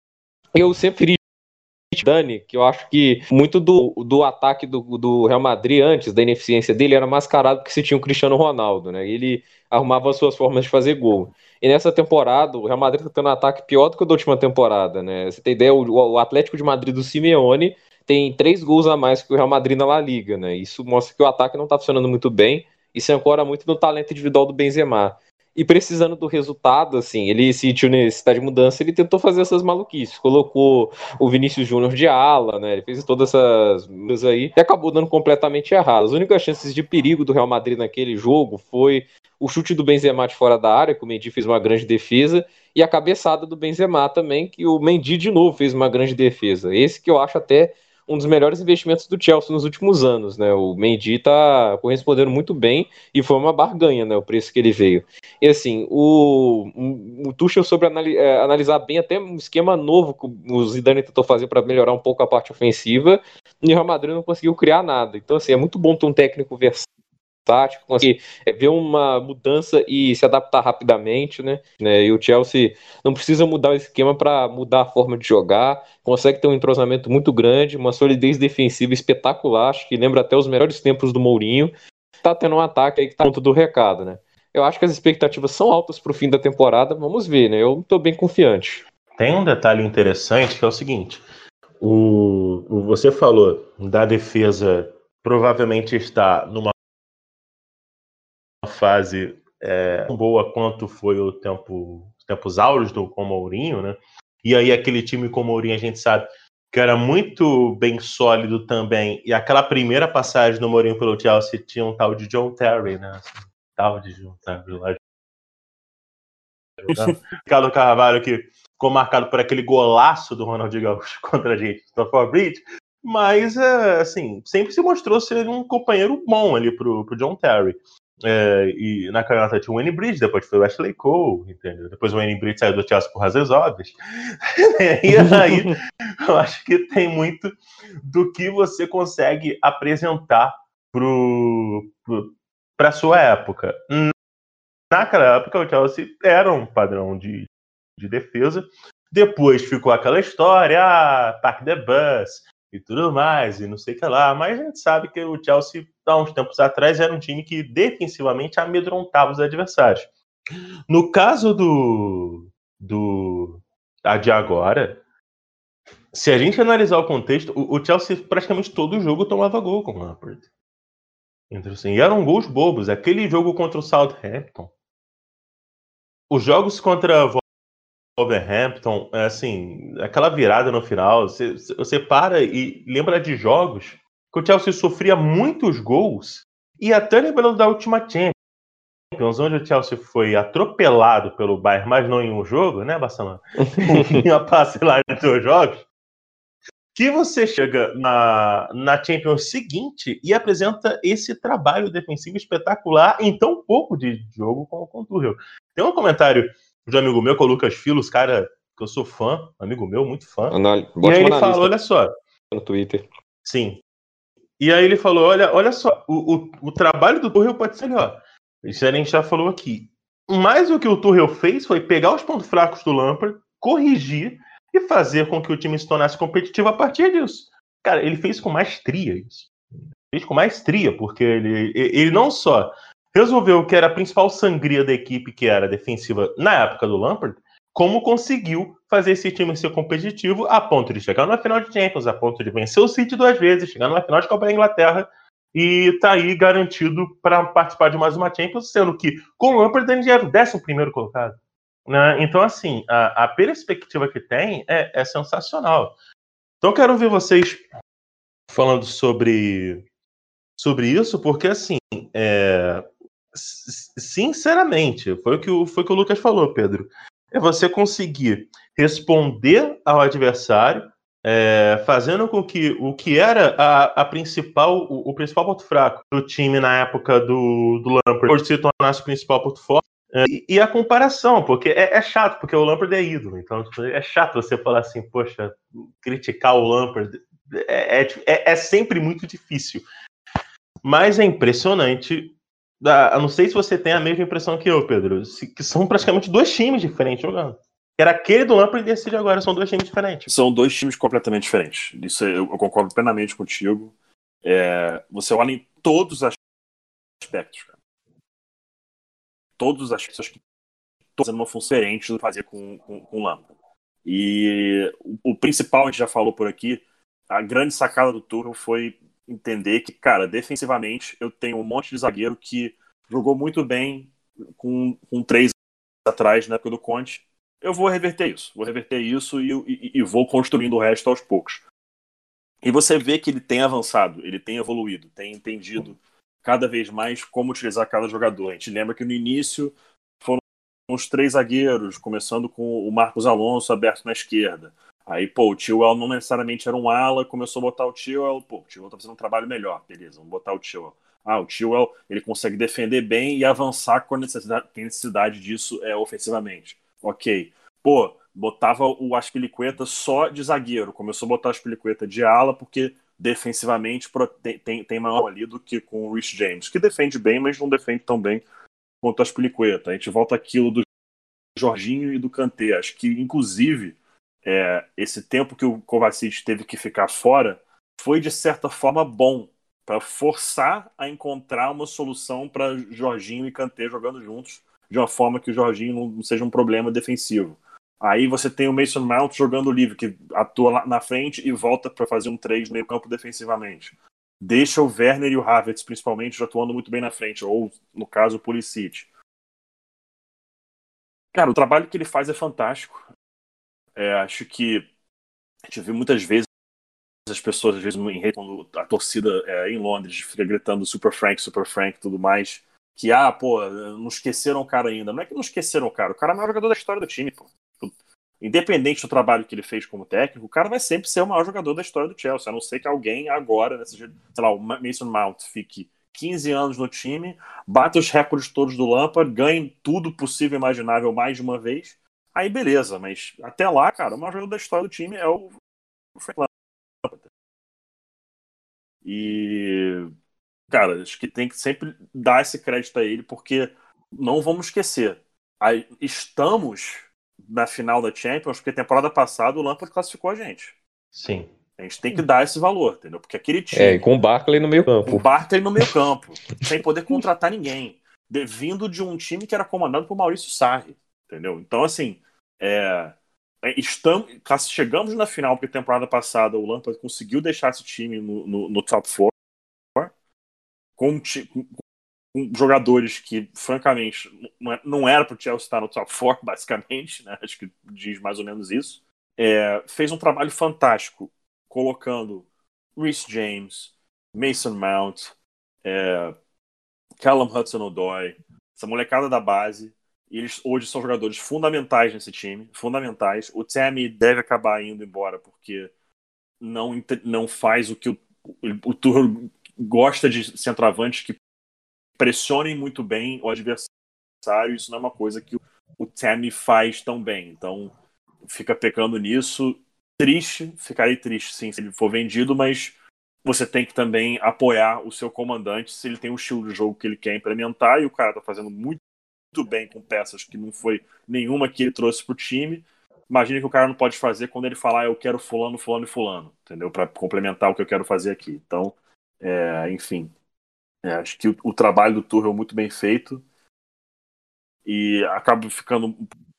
[SPEAKER 2] Eu sempre Dani, que eu acho que muito do, do ataque do, do Real Madrid antes, da ineficiência dele, era mascarado porque se tinha o Cristiano Ronaldo, né? Ele arrumava as suas formas de fazer gol. E nessa temporada, o Real Madrid tá tendo um ataque pior do que o da última temporada, né? Você tem ideia, o, o Atlético de Madrid do Simeone tem três gols a mais que o Real Madrid na La Liga, né? Isso mostra que o ataque não tá funcionando muito bem e se ancora muito no talento individual do Benzema. E precisando do resultado, assim, ele sentiu necessidade de mudança, ele tentou fazer essas maluquices, colocou o Vinícius Júnior de ala, né, ele fez todas essas coisas aí, e acabou dando completamente errado. As únicas chances de perigo do Real Madrid naquele jogo foi o chute do Benzema de fora da área, que o Mendy fez uma grande defesa, e a cabeçada do Benzema também, que o Mendy de novo fez uma grande defesa. Esse que eu acho até um dos melhores investimentos do Chelsea nos últimos anos, né? O Mendy tá correspondendo muito bem e foi uma barganha, né? O preço que ele veio. E assim, o, o Tuchel soube analisar bem até um esquema novo que o Zidane tentou fazer para melhorar um pouco a parte ofensiva e o Real Madrid não conseguiu criar nada. Então assim, é muito bom ter um técnico versátil, conseguir ver uma mudança e se adaptar rapidamente, né? E o Chelsea não precisa mudar o esquema para mudar a forma de jogar, consegue ter um entrosamento muito grande, uma solidez defensiva espetacular, acho que lembra até os melhores tempos do Mourinho. Tá tendo um ataque aí que tá ponto do recado, né? Eu acho que as expectativas são altas pro fim da temporada, vamos ver, né? Eu tô bem confiante.
[SPEAKER 1] Tem um detalhe interessante que é o seguinte: o, o você falou da defesa provavelmente está numa fase é, tão boa quanto foi o tempo, os tempos áureos do com o Mourinho, né? E aí aquele time com o Mourinho a gente sabe que era muito bem sólido também. E aquela primeira passagem do Mourinho pelo Chelsea tinha um tal de John Terry, né? Assim, tal de John Terry lá. Ricardo Carvalho que ficou marcado por aquele golaço do Ronaldinho Gaúcho contra a gente, Stamford Bridge. Mas, é, assim, sempre se mostrou ser um companheiro bom ali pro, pro John Terry. É, e na canhota tinha o Wayne Bridge, depois foi o Ashley Cole, entendeu? Depois o Wayne Bridge saiu do Chelsea por razões óbvias. E aí, eu acho que tem muito do que você consegue apresentar pro, pro, pra sua época. Naquela época, o Chelsea era um padrão de, de defesa. Depois ficou aquela história, ah, Park the Bus e tudo mais, e não sei o que lá. Mas a gente sabe que o Chelsea, há uns tempos atrás, era um time que defensivamente amedrontava os adversários. No caso do, do a de agora, se a gente analisar o contexto, o, o Chelsea praticamente todo jogo tomava gol com o Lampard. Então, assim, e eram gols bobos. Aquele jogo contra o Southampton, os jogos contra Wolverhampton, assim, aquela virada no final, você, você para e lembra de jogos que o Chelsea sofria muitos gols e até lembrando da última Champions, onde o Chelsea foi atropelado pelo Bayern, mas não em um jogo, né, Barcelona? Em a passe lá em dois jogos, que você chega na, na Champions seguinte e apresenta esse trabalho defensivo espetacular em tão pouco de jogo como com o Tuchel. Tem um comentário de um amigo meu, que é o Lucas Filos, cara, que eu sou fã, amigo meu, muito fã.
[SPEAKER 2] Anal...
[SPEAKER 1] E aí ele falou, olha só.
[SPEAKER 2] No Twitter.
[SPEAKER 1] Sim. E aí ele falou, olha, olha só, o, o, o trabalho do Tuchel pode ser melhor. Isso a gente já falou aqui. Mas o que o Tuchel fez foi pegar os pontos fracos do Lampard, corrigir e fazer com que o time se tornasse competitivo a partir disso. Cara, ele fez com maestria isso. Fez com maestria, porque ele, ele não só resolveu o que era a principal sangria da equipe, que era a defensiva na época do Lampard, como conseguiu fazer esse time ser competitivo a ponto de chegar na final de Champions, a ponto de vencer o City duas vezes, chegar numa final de Copa da Inglaterra e tá aí garantido para participar de mais uma Champions, sendo que com o Lampard ele já era o décimo primeiro colocado. Né? Então, assim, a, a perspectiva que tem é, é sensacional. Então, quero ver vocês falando sobre, sobre isso, porque, assim, é, sinceramente, foi o, que o, foi o que o Lucas falou, Pedro. É você conseguir responder ao adversário, é, fazendo com que o que era a, a principal, o, o principal ponto fraco do time na época do, do Lampard se tornasse o principal ponto forte. É, e, e a comparação, porque é, é chato, porque o Lampard é ídolo. Então, é chato você falar assim, poxa, criticar o Lampard é, é, é sempre muito difícil. Mas é impressionante. Eu não sei se você tem a mesma impressão que eu, Pedro, que são praticamente dois times diferentes jogando. Era aquele do Lampard e esse de agora, são dois times diferentes.
[SPEAKER 3] São dois times completamente diferentes. Isso eu, eu concordo plenamente contigo. É, você olha em todos os aspectos, cara. Todos os aspectos que estão fazendo uma função diferente do que fazer com, com, com o Lampard. E o, o principal, a gente já falou por aqui, a grande sacada do Tuchel foi entender que, cara, defensivamente eu tenho um monte de zagueiro que jogou muito bem com, com três atrás na época do Conte. Eu vou reverter isso, vou reverter isso e, e, e vou construindo o resto aos poucos. E você vê que ele tem avançado, ele tem evoluído, tem entendido cada vez mais como utilizar cada jogador. A gente lembra que no início foram os três zagueiros, começando com o Marcos Alonso aberto na esquerda. Aí, pô, o Chilwell não necessariamente era um ala, começou a botar o Chilwell, pô, o Chilwell tá fazendo um trabalho melhor, beleza, vamos botar o Chilwell. Ah, o Chilwell, ele consegue defender bem e avançar quando necessidade, tem necessidade disso é, ofensivamente. Ok. Pô, botava o Azpilicueta só de zagueiro, começou a botar o Azpilicueta de ala, porque defensivamente tem, tem, tem maior ali do que com o Reece James, que defende bem, mas não defende tão bem quanto o Azpilicueta. A gente volta aquilo do Jorginho e do Kanté. Acho que, inclusive, é, esse tempo que o Kovacic teve que ficar fora foi, de certa forma, bom para forçar a encontrar uma solução para Jorginho e Kanté jogando juntos, de uma forma que o Jorginho não seja um problema defensivo. Aí você tem o Mason Mount jogando livre, que atua lá na frente e volta para fazer um três no meio campo defensivamente. Deixa o Werner e o Havertz, principalmente, já atuando muito bem na frente, ou, no caso, o Pulisic. Cara, o trabalho que ele faz é fantástico. É, acho que a gente vê muitas vezes as pessoas, às vezes, em rede, quando a torcida é, em Londres fica gritando Super Frank, Super Frank e tudo mais, que, ah, pô, não esqueceram o cara ainda. Não é que não esqueceram o cara, o cara é o maior jogador da história do time, pô. Independente do trabalho que ele fez como técnico, o cara vai sempre ser o maior jogador da história do Chelsea, a não ser que alguém agora, nesse, sei lá, o Mason Mount fique quinze anos no time, bata os recordes todos do Lampard, ganhe tudo possível e imaginável mais de uma vez, aí beleza, mas até lá, cara, o maior jogador da história do time é o Frank Lampard. E, cara, acho que tem que sempre dar esse crédito a ele, porque não vamos esquecer, aí, estamos na final da Champions, porque temporada passada o Lampard classificou a gente.
[SPEAKER 1] Sim.
[SPEAKER 3] A gente tem que dar esse valor, entendeu? Porque aquele time...
[SPEAKER 2] É, e com o Barkley no meio campo.
[SPEAKER 3] O Barkley no meio campo, sem poder contratar ninguém. De, vindo de um time que era comandado por Maurício Sarri, entendeu? Então, assim, é, estamos, chegamos na final, porque temporada passada o Lampard conseguiu deixar esse time no, no, no top quatro, com, com, com jogadores que, francamente, não, não era para o Chelsea estar no top quatro, basicamente, né? Acho que diz mais ou menos isso. É, fez um trabalho fantástico, colocando Reece James, Mason Mount, é, Callum Hudson-Odoi, essa molecada da base, e eles hoje são jogadores fundamentais nesse time, fundamentais. O Tammy deve acabar indo embora porque não, não faz o que o, o Tuchel gosta de centroavantes que pressionem muito bem o adversário. Isso não é uma coisa que o, o Tammy faz tão bem, então fica pecando nisso. Triste, ficarei triste sim se ele for vendido, mas você tem que também apoiar o seu comandante se ele tem um estilo de jogo que ele quer implementar, e o cara tá fazendo muito, muito bem com peças que não foi nenhuma que ele trouxe pro time. Imagina que o cara não pode fazer quando ele falar, eu quero fulano, fulano e fulano, entendeu? Para complementar o que eu quero fazer aqui. Então, é, enfim, é, acho que o, o trabalho do Tuchel é muito bem feito e acaba ficando um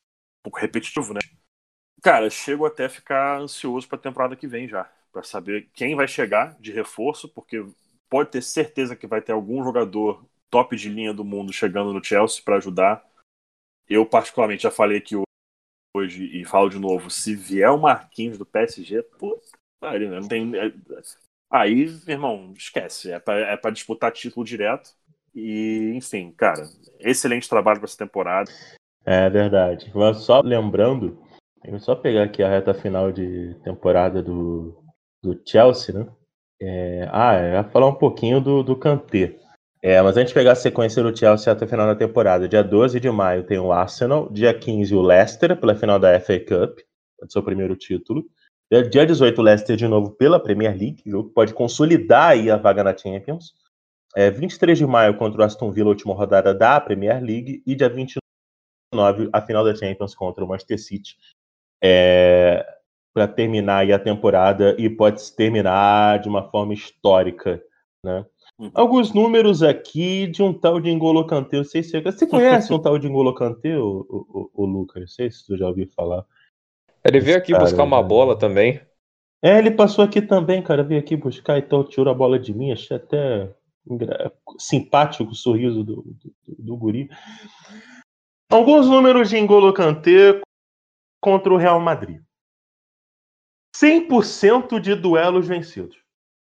[SPEAKER 3] pouco repetitivo, né? Cara, chego até a ficar ansioso para a temporada que vem já, para saber quem vai chegar de reforço, porque pode ter certeza que vai ter algum jogador top de linha do mundo chegando no Chelsea para ajudar. Eu, particularmente, já falei aqui hoje e falo de novo, se vier o Marquinhos do P S G, pô, pariu, né? Não tem... Aí, irmão, esquece. É para é para disputar título direto. E, enfim, cara, excelente trabalho para essa temporada.
[SPEAKER 1] É verdade. Mas só lembrando, eu só pegar aqui a reta final de temporada do, do Chelsea, né? É, ah, é, eu ia falar um pouquinho do, do Kanté. É, mas antes de pegar a sequência do Chelsea até o final da temporada, dia doze de maio tem o Arsenal, dia quinze o Leicester pela final da F A Cup, seu primeiro título. Dia dezoito o Leicester de novo pela Premier League, jogo que pode consolidar aí a vaga na Champions. É, vinte e três de maio contra o Aston Villa, última rodada da Premier League, e dia vinte e nove a final da Champions contra o Manchester City. É, para terminar aí a temporada, e pode terminar de uma forma histórica, né? Uhum. Alguns números aqui de um tal de N'Golo Kanté. Não sei se você conhece um tal de N'Golo Kanté, o, o, o, o Lucas? Não sei se tu já ouviu falar.
[SPEAKER 2] Ele veio aqui cara, buscar uma né? bola também.
[SPEAKER 1] É, ele passou aqui também, cara. Veio aqui buscar, então tirou a bola de mim. Achei até simpático o sorriso do, do, do guri. Alguns números de N'Golo Kanté contra o Real Madrid. cem por cento de duelos vencidos.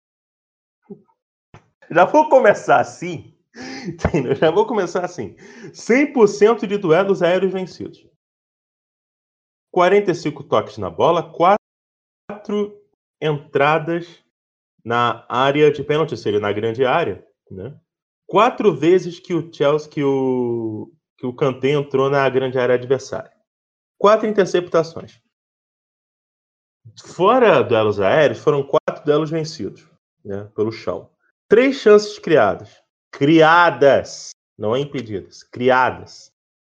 [SPEAKER 1] Já vou começar assim. Entendeu? Já vou começar assim. cem por cento de duelos aéreos vencidos. quarenta e cinco toques na bola, quatro entradas na área de pênalti, ou seja, na grande área, né? Quatro vezes que o Chelsea, que o, que o Kanté entrou na grande área adversária. Quatro interceptações. Fora duelos aéreos, foram quatro duelos vencidos, né, pelo chão. Três chances criadas. Criadas, não impedidas. Criadas.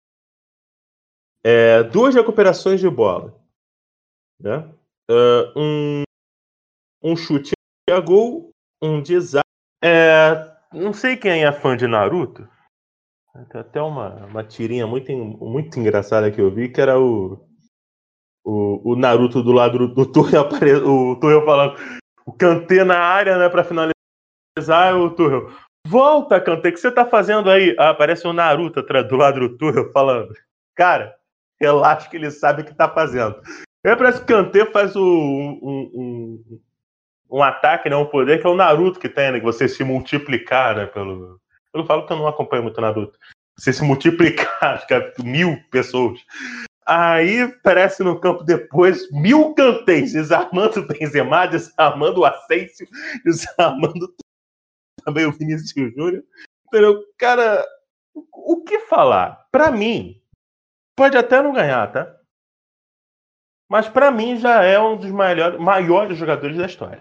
[SPEAKER 1] É, duas recuperações de bola. Né? Uh, um, um chute a gol, um desastre. É, não sei quem é fã de Naruto. Tem até uma, uma tirinha muito, muito engraçada que eu vi, que era o, o, o Naruto do lado do, do Tuchel, o Tuchel falando o Kanté na área, né, para finalizar. O Tuchel, volta, Kanté, o que você tá fazendo aí? Ah, aparece o Naruto do lado do Tuchel falando, cara, relaxa que ele sabe o que tá fazendo. Aí parece que o Kanté faz o, um, um, um ataque, né, um poder que é o Naruto que tem, né, que você se multiplicar, né, pelo... Eu falo que eu não acompanho muito Naruto. Você se multiplicar, mil pessoas. Aí aparece no campo depois mil Kantés, desarmando o Benzema, desarmando o Asensio, desarmando também o Vinícius Júnior. Entendeu? Cara, o que falar? Pra mim, pode até não ganhar, tá? Mas pra mim já é um dos maiores, maiores jogadores da história.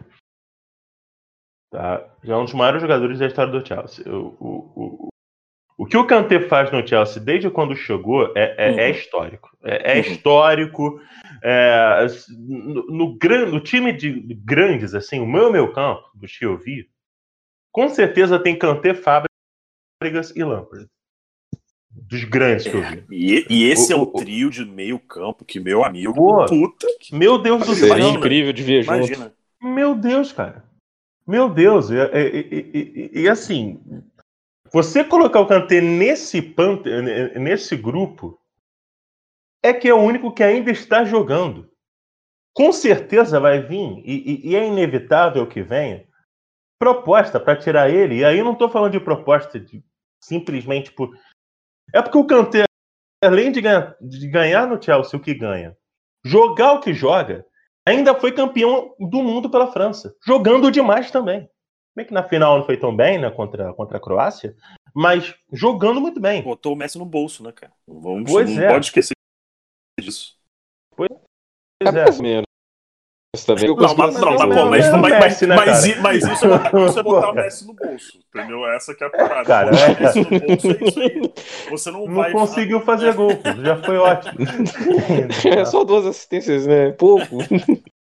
[SPEAKER 1] Tá? Já é um dos maiores jogadores da história do Chelsea. O, o, o, o que o Kanté faz no Chelsea desde quando chegou é, é, uhum. é histórico. É, é uhum. histórico. É, no, no, no time de grandes, assim, o meu meu campo, do que eu vi, com certeza tem Kanté, Fábricas e Lampard. Dos grandes que eu vi.
[SPEAKER 3] E, e esse o, é um o, trio de meio campo que, meu amigo,
[SPEAKER 1] pô,
[SPEAKER 3] puta que...
[SPEAKER 1] Meu Deus do
[SPEAKER 2] céu.
[SPEAKER 1] céu.
[SPEAKER 2] Incrível de ver junto.
[SPEAKER 3] Imagina.
[SPEAKER 1] Meu Deus, cara. Meu Deus. E, e, e, e assim, você colocar o Kanté nesse, pan, nesse grupo é que é o único que ainda está jogando. Com certeza vai vir, e, e é inevitável que venha, proposta para tirar ele. E aí eu não estou falando de proposta de simplesmente por... É porque o Kanté, além de ganhar, de ganhar no Chelsea o que ganha, jogar o que joga, ainda foi campeão do mundo pela França. Jogando demais também. Bem que na final não foi tão bem, né, contra, contra a Croácia, mas jogando muito bem.
[SPEAKER 3] Botou o Messi no bolso, né, cara? Vamos,
[SPEAKER 1] pois
[SPEAKER 3] não
[SPEAKER 1] é.
[SPEAKER 3] pode esquecer disso.
[SPEAKER 1] Pois é.
[SPEAKER 2] É mais ou menos. Também eu
[SPEAKER 3] não, mas, não, tá bom, mas, mas, Messi, né, mas, mas isso é botar, isso é botar o Messi no bolso, entendeu? Essa que é a parada.
[SPEAKER 1] Cara,
[SPEAKER 3] botar
[SPEAKER 1] é.
[SPEAKER 3] o Messi no bolso é isso aí. Você não,
[SPEAKER 1] não
[SPEAKER 3] vai...
[SPEAKER 1] conseguiu fazer gol, já foi ótimo.
[SPEAKER 2] É só duas assistências, né? Pouco.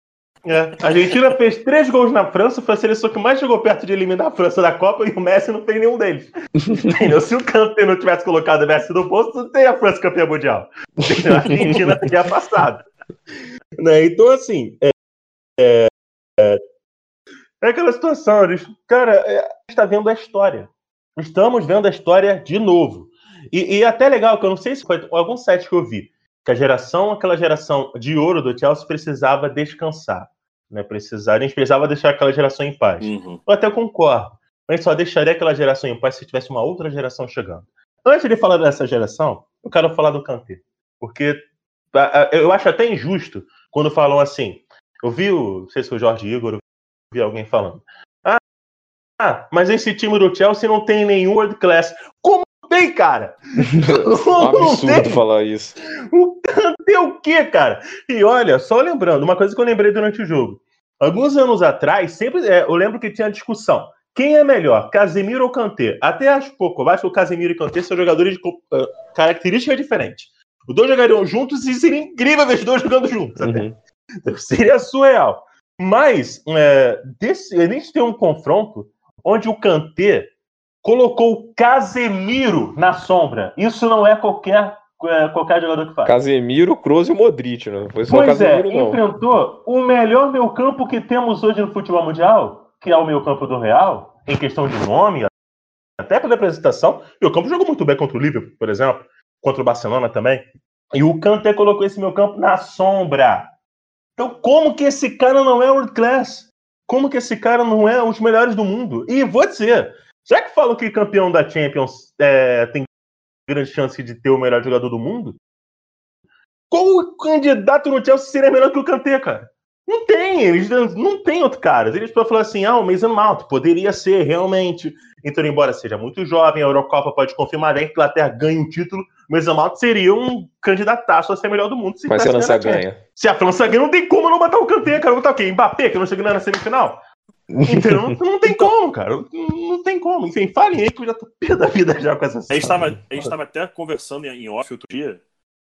[SPEAKER 1] É, a Argentina fez três gols na França, foi a seleção que mais chegou perto de eliminar a França da Copa e o Messi não fez nenhum deles. Entendeu? Se o Kanté não tivesse colocado o Messi no bolso, não teria a França campeã mundial. Entendeu? A Argentina teria passado. Né? Então, assim, é, é, é, é aquela situação, eles, cara, é, a gente está vendo a história. Estamos vendo a história de novo. E, e até legal, que eu não sei se foi algum site que eu vi, que a geração, aquela geração de ouro do Chelsea precisava descansar. Né? Precisar, a gente precisava deixar aquela geração em paz. Uhum. Eu até concordo. A gente só deixaria aquela geração em paz se tivesse uma outra geração chegando. Antes de falar dessa geração, eu quero falar do Kanté. Porque eu acho até injusto quando falam assim. Eu vi, o, não sei se foi o Jorge Igor, eu vi alguém falando. Ah, ah, mas esse time do Chelsea não tem nenhum world class. Como tem, cara?
[SPEAKER 2] Um absurdo falar isso.
[SPEAKER 1] O Kanté o quê, cara? E olha, só lembrando, uma coisa que eu lembrei durante o jogo. Alguns anos atrás, sempre é, eu lembro que tinha discussão. Quem é melhor, Casemiro ou Kanté? Até acho pouco. Eu acho que o Casemiro e o Kanté são jogadores de uh, características diferentes. Os dois jogariam juntos e seria incrível ver os dois jogando juntos. Uhum. Até. Seria surreal. Mas é, desse, a gente tem um confronto onde o Kanté colocou o Casemiro na sombra. Isso não é qualquer, é, qualquer jogador que faz.
[SPEAKER 2] Casemiro, Kroos e Modric, né? Foi só
[SPEAKER 1] pois
[SPEAKER 2] Casemiro,
[SPEAKER 1] é,
[SPEAKER 2] não.
[SPEAKER 1] Enfrentou o melhor meio-campo que temos hoje no futebol mundial, que é o meio-campo do Real, em questão de nome, até pela apresentação. E o campo jogou muito bem contra o Liverpool, por exemplo, contra o Barcelona também. E o Kanté colocou esse meio-campo na sombra. Então, como que esse cara não é world class? Como que esse cara não é um dos melhores do mundo? E vou dizer, já que falam que campeão da Champions é, tem grande chance de ter o melhor jogador do mundo, qual candidato no Chelsea seria melhor que o Kanté, cara? Não tem, eles não tem outro cara. Eles podem falar assim, ah, o Mason Mount poderia ser realmente. Então, embora seja muito jovem, a Eurocopa pode confirmar, a Inglaterra ganha um título, o Mason Mount seria um candidataço a ser melhor do mundo. Se
[SPEAKER 2] Mas se a França ganha.
[SPEAKER 1] Se a França ganha, não tem como não botar o Kanté, cara. Botar o quê? Mbappé, que não chega na semifinal? Então, não, não tem como, cara. Não, não tem como. Enfim, falem aí que eu já tô pé da vida já com essa
[SPEAKER 3] situação. A gente estava até conversando em off outro dia.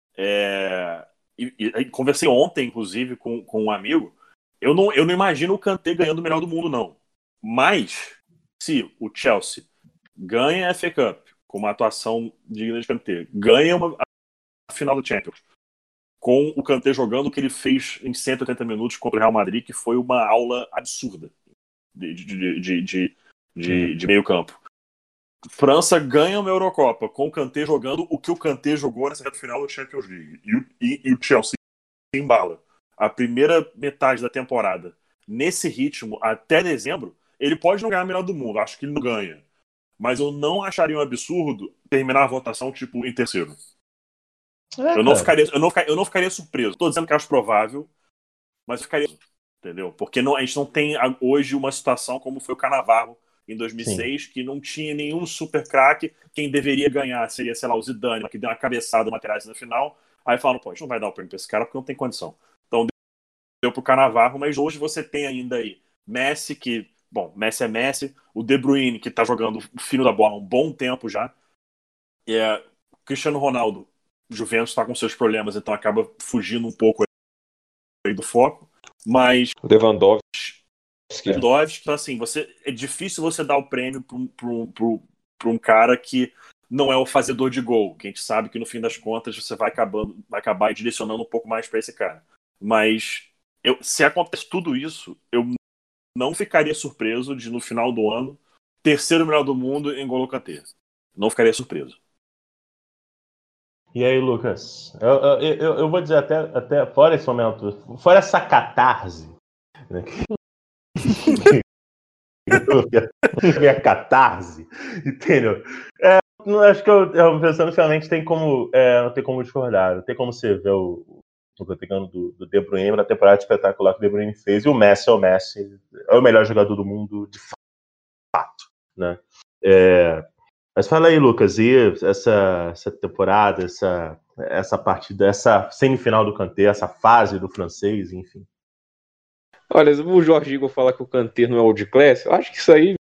[SPEAKER 3] É... E, e, conversei ontem, inclusive, com, com um amigo. Eu não, eu não imagino o Kanté ganhando o melhor do mundo, não. Mas, se o Chelsea ganha a F A Cup com uma atuação digna de Kanté, ganha uma, a final do Champions, com o Kanté jogando o que ele fez em cento e oitenta minutos contra o Real Madrid, que foi uma aula absurda de, de, de, de, de, de meio campo. França ganha uma Eurocopa com o Kanté jogando o que o Kanté jogou nessa reta final da Champions League. E, e, e o Chelsea embala a primeira metade da temporada nesse ritmo até dezembro, ele pode não ganhar a melhor do mundo. Acho que ele não ganha. Mas eu não acharia um absurdo terminar a votação tipo em terceiro. É, eu, não ficaria, eu, não ficaria, eu não ficaria surpreso. Estou dizendo que acho provável, mas ficaria, entendeu? Porque não, a gente não tem hoje uma situação como foi o Cannavaro em dois mil e seis, Sim. que não tinha nenhum super craque. Quem deveria ganhar seria, sei lá, o Zidane, que deu uma cabeçada materiais na final. Aí falaram, pô, a gente não vai dar o prêmio pra esse cara porque não tem condição. Então deu pro Cannavaro, mas hoje você tem ainda aí Messi, que, bom, Messi é Messi, o De Bruyne, que tá jogando o fino da bola há um bom tempo já, e é Cristiano Ronaldo, Juventus tá com seus problemas, então acaba fugindo um pouco aí do foco, mas
[SPEAKER 2] Lewandowski,
[SPEAKER 3] Lewandowski, então assim, você, é difícil você dar o prêmio pra um, pra um, pra um cara que não é o fazedor de gol, que a gente sabe que no fim das contas você vai, acabando, vai acabar direcionando um pouco mais para esse cara. Mas eu, se acontece tudo isso, eu não ficaria surpreso de no final do ano terceiro melhor do mundo em N'Golo Kanté. Não ficaria surpreso.
[SPEAKER 1] E aí, Lucas? Eu, eu, eu, eu vou dizer até, até fora esse momento, fora essa catarse, né? Minha catarse, entendeu? É, acho que eu, eu pensando finalmente tem como, é, não tem como discordar, não tem como você ver o, o do, do De Bruyne na temporada espetacular que o De Bruyne fez, e o Messi é o Messi, é o melhor jogador do mundo de fato, né? É, mas fala aí, Lucas, e essa, essa temporada, essa, essa partida, essa semifinal do Kanté, essa fase do francês, enfim.
[SPEAKER 2] Olha, o Jorge Igor falar que o Kanté não é world class, eu acho que isso aí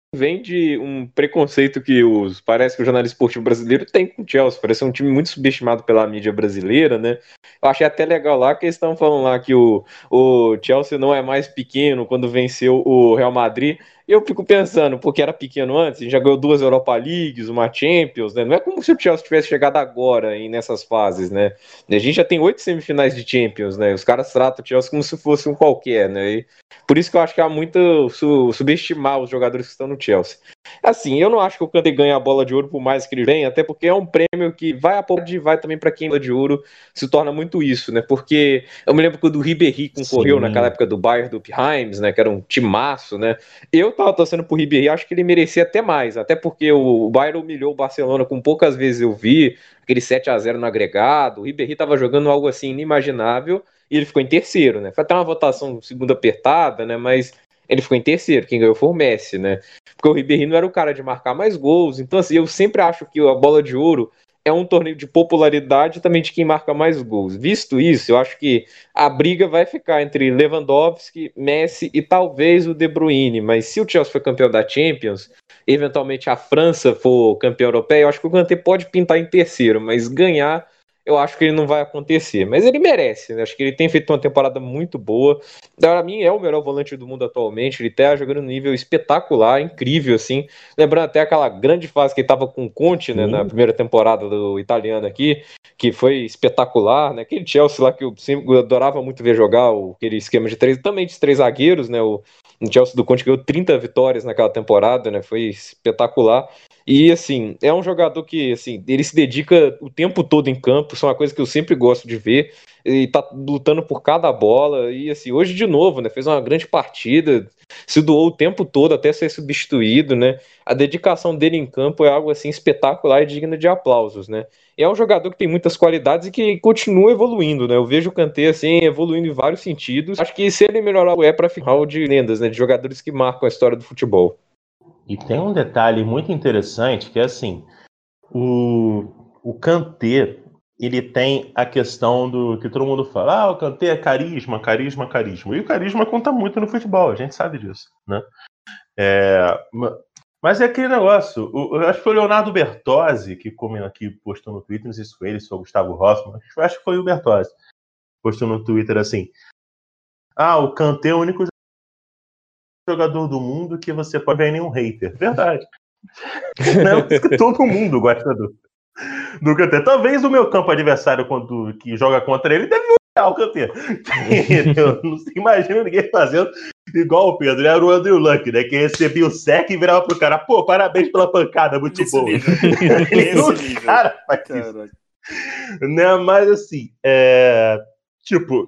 [SPEAKER 2] vem de um preconceito que os parece que o jornalismo esportivo brasileiro tem com o Chelsea. Parece um time muito subestimado pela mídia brasileira, né? Eu achei até legal lá que eles estão falando lá que o, o Chelsea não é mais pequeno quando venceu o Real Madrid. Eu fico pensando, porque era pequeno antes, já ganhou duas Europa Leagues, uma Champions, né? Não é como se o Chelsea tivesse chegado agora aí nessas fases, né? A gente já tem oito semifinais de Champions, né? Os caras tratam o Chelsea como se fosse um qualquer, né? E por isso que eu acho que há muito su- subestimar os jogadores que estão no Chelsea. Assim, eu não acho que o Kanté ganhe a bola de ouro por mais que ele venha, até porque é um prêmio que vai a pouco e vai também para quem bola de ouro se torna muito isso, né? Porque eu me lembro quando o Ribéry concorreu
[SPEAKER 1] Sim.
[SPEAKER 2] naquela época do Bayern do Heims, né? Que era um timaço, né? Eu tava torcendo pro Ribéry, acho que ele merecia até mais, até porque o Bayern humilhou o Barcelona com poucas vezes eu vi, aquele sete a zero no agregado, o Ribéry tava jogando algo assim inimaginável e ele ficou em terceiro, né? Foi até uma votação segunda apertada, né? Mas ele ficou em terceiro, quem ganhou foi o Messi, né? Porque o Ribéry não era o cara de marcar mais gols, então assim, eu sempre acho que a bola de ouro é um torneio de popularidade também de quem marca mais gols. Visto isso, eu acho que a briga vai ficar entre Lewandowski, Messi e talvez o De Bruyne, mas se o Chelsea for campeão da Champions, eventualmente a França for campeão europeu, eu acho que o Kanté pode pintar em terceiro, mas ganhar eu acho que ele não vai acontecer, mas ele merece, né? Acho que ele tem feito uma temporada muito boa. Para mim é o melhor volante do mundo atualmente, ele tá jogando num nível espetacular, incrível assim. Lembrando até aquela grande fase que ele tava com o Conte, né, na primeira temporada do italiano aqui, que foi espetacular, né? Aquele Chelsea lá que eu sempre adorava muito ver jogar, o, aquele esquema de três, também de três zagueiros, né? O, o Chelsea do Conte ganhou trinta vitórias naquela temporada, né? Foi espetacular. E, assim, é um jogador que, assim, ele se dedica o tempo todo em campo, isso é uma coisa que eu sempre gosto de ver, ele tá lutando por cada bola, e, assim, hoje de novo, né, fez uma grande partida, se doou o tempo todo até ser substituído, né, a dedicação dele em campo é algo, assim, espetacular e digno de aplausos, né. E é um jogador que tem muitas qualidades e que continua evoluindo, né, eu vejo o Kanté, assim, evoluindo em vários sentidos, acho que se ele melhorar é para final de lendas, né, de jogadores que marcam a história do futebol.
[SPEAKER 1] E tem um detalhe muito interessante que é assim, o, o Kanté, ele tem a questão do que todo mundo fala, ah, o Kanté é carisma, carisma, carisma. E o carisma conta muito no futebol, a gente sabe disso, né? É, mas é aquele negócio, o, eu acho que foi o Leonardo Bertozzi que, como aqui postou no Twitter, não sei se foi ele, se foi o Gustavo Hoffmann, acho que foi o Bertozzi, postou no Twitter assim, ah, o Kanté é o único jogador do mundo que você pode ver nenhum hater. Verdade. Não, que todo mundo gosta do, do Kanté. Talvez o meu campo adversário quando, que joga contra ele deve odiar o Kanté. Eu não imagino ninguém fazendo igual o Pedro. Era o Andrew Luck, né? Que recebia o sec e virava pro cara, pô, parabéns pela pancada, muito
[SPEAKER 3] Nesse
[SPEAKER 1] bom.
[SPEAKER 3] nível. Nesse nível.
[SPEAKER 1] Cara, faz isso. Né? Mas assim, é... tipo,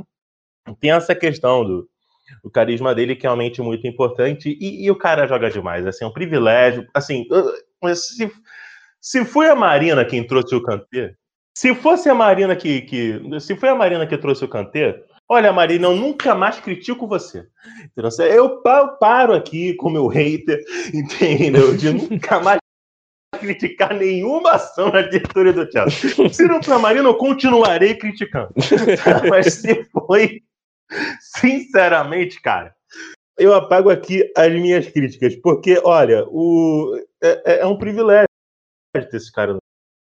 [SPEAKER 1] tem essa questão do o carisma dele que é realmente muito importante e, e o cara joga demais, assim, é um privilégio, assim, se, se foi a Marina quem trouxe o Kanté, se fosse a Marina que, que se foi a Marina que trouxe o Kanté, olha, Marina, eu nunca mais critico você, eu paro aqui com meu hater, entendeu, de nunca mais criticar nenhuma ação na diretoria do Chelsea. Se não foi a Marina, eu continuarei criticando, mas se foi, sinceramente, cara, eu apago aqui as minhas críticas, porque, olha, o, é, é um privilégio ter esse cara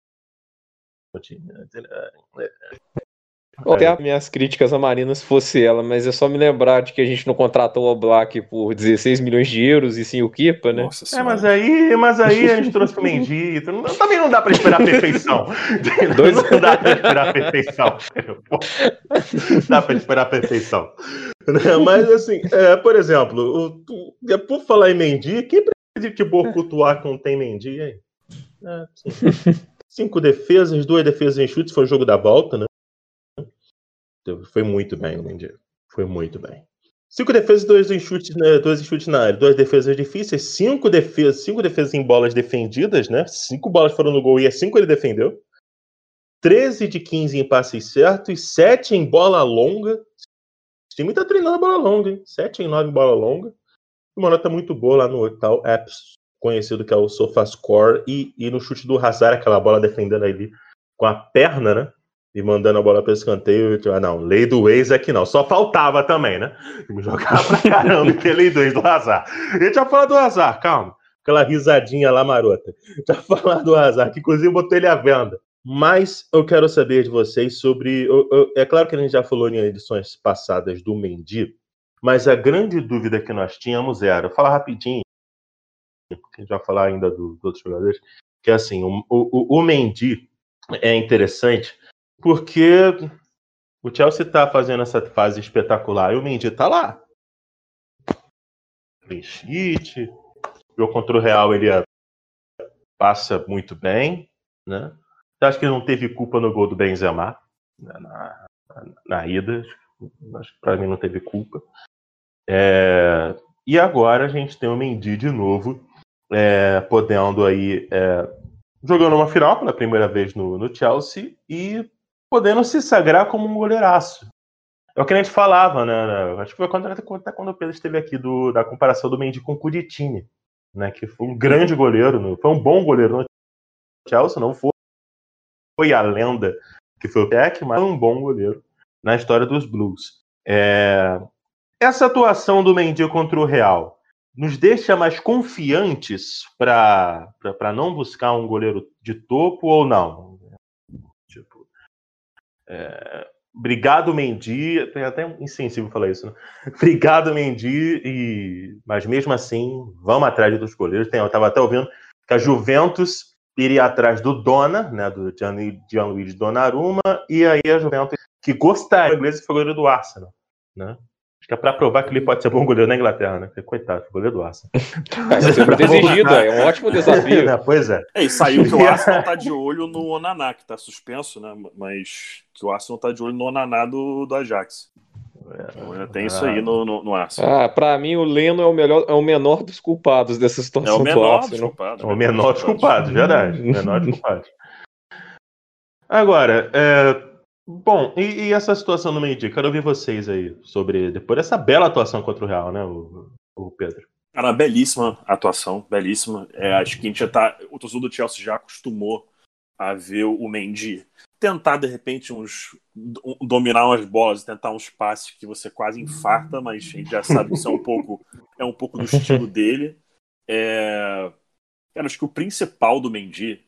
[SPEAKER 1] no time.
[SPEAKER 2] Até as minhas críticas a Marina se fosse ela, mas é só me lembrar de que a gente não contratou o Oblak por dezesseis milhões de euros e sim o Kepa, né?
[SPEAKER 3] Nossa
[SPEAKER 1] é, mas aí, mas aí a gente trouxe o Mendy. Então, também não dá pra esperar a perfeição. Dois... Não dá pra esperar a perfeição. Não dá pra esperar a perfeição. Mas, assim, é, por exemplo, o, por falar em Mendy, quem precisa de Bourcoutouá que não tem Mendy aí? É, cinco defesas, duas defesas em chutes, foi o jogo da volta, né? Foi muito bem o Mendy. Foi muito bem. Cinco defesas, dois enxutes, né? Dois enxutes na área, duas defesas difíceis, cinco defesas, cinco defesas em bolas defendidas, né? Cinco bolas foram no gol e as cinco ele defendeu. treze de quinze em passes certos, sete em bola longa. O time tá treinando a bola longa, hein? sete em nove em bola longa. Uma nota muito boa lá no tal apps conhecido que é o SofaScore e, e no chute do Hazard, aquela bola defendendo ali com a perna, né? e mandando a bola para escanteio. Tipo, ah, não, lei do ex aqui não. Só faltava também, né? Me jogar pra caramba que é lei do ex do Hazard. A gente já falou do Hazard, calma. Aquela risadinha lá marota. Já falou do Hazard, que inclusive botou ele à venda. Mas eu quero saber de vocês sobre... Eu, eu, é claro que a gente já falou em edições passadas do Mendy, mas a grande dúvida que nós tínhamos era... Vou falar rapidinho, porque a gente vai falar ainda do, dos outros jogadores, que é assim, o, o, o Mendy é interessante porque o Chelsea está fazendo essa fase espetacular e o Mendy está lá. Clean sheet, o contra o Real ele passa muito bem, né? Eu acho que ele não teve culpa no gol do Benzema, né? na, na, na ida, acho que para mim não teve culpa. É, e agora a gente tem o Mendy de novo, é, podendo aí é, jogando uma final pela primeira vez no, no Chelsea e podendo se sagrar como um goleiraço. É o que a gente falava, né? Acho que foi quando, até quando o Pedro esteve aqui do, da comparação do Mendy com o Cuditini, né? Que foi um grande goleiro, no, foi um bom goleiro no Chelsea, não foi, foi a lenda que foi o Peck, mas foi um bom goleiro na história dos Blues. É, essa atuação do Mendy contra o Real nos deixa mais confiantes para não buscar um goleiro de topo ou não? Tipo, é, obrigado, Mendy. É até insensível falar isso, né? Obrigado, Mendy. E... Mas mesmo assim, vamos atrás dos goleiros. Tem, eu estava até ouvindo que a Juventus iria atrás do Dona, né, do Gianluigi Donnarumma, e aí a Juventus, que gostaria, o inglês foi goleiro do Arsenal, né? Acho que é para provar que ele pode ser bom goleiro na Inglaterra, né? Porque, coitado, foi goleiro do Arsenal.
[SPEAKER 2] É sempre exigido, é um ótimo desafio.
[SPEAKER 1] Não, pois é.
[SPEAKER 3] É, e saiu que o Arsenal tá de olho no Onaná, que tá suspenso, né? Mas que o Arsenal tá de olho no Onaná do, do Ajax. Então, ainda tem isso aí no, no, no Arsenal.
[SPEAKER 2] Ah, pra mim o Leno é o, melhor, é o menor dos culpados dessa situação.
[SPEAKER 3] É o menor
[SPEAKER 2] do
[SPEAKER 3] dos culpados.
[SPEAKER 1] É o menor dos culpados, verdade. O menor dos culpados. Agora, é... bom, e, e essa situação no meio-dia? Quero ouvir vocês aí sobre, depois dessa bela atuação contra o Real, né, o, o Pedro?
[SPEAKER 3] Cara, belíssima atuação, belíssima. É, acho que a gente já tá. O torcedor do Chelsea já acostumou a ver o Mendy tentar, de repente, uns, um, dominar umas bolas, tentar uns passes que você quase infarta, mas a gente já sabe que isso é um pouco, é um pouco do estilo dele. É, cara, acho que o principal do Mendy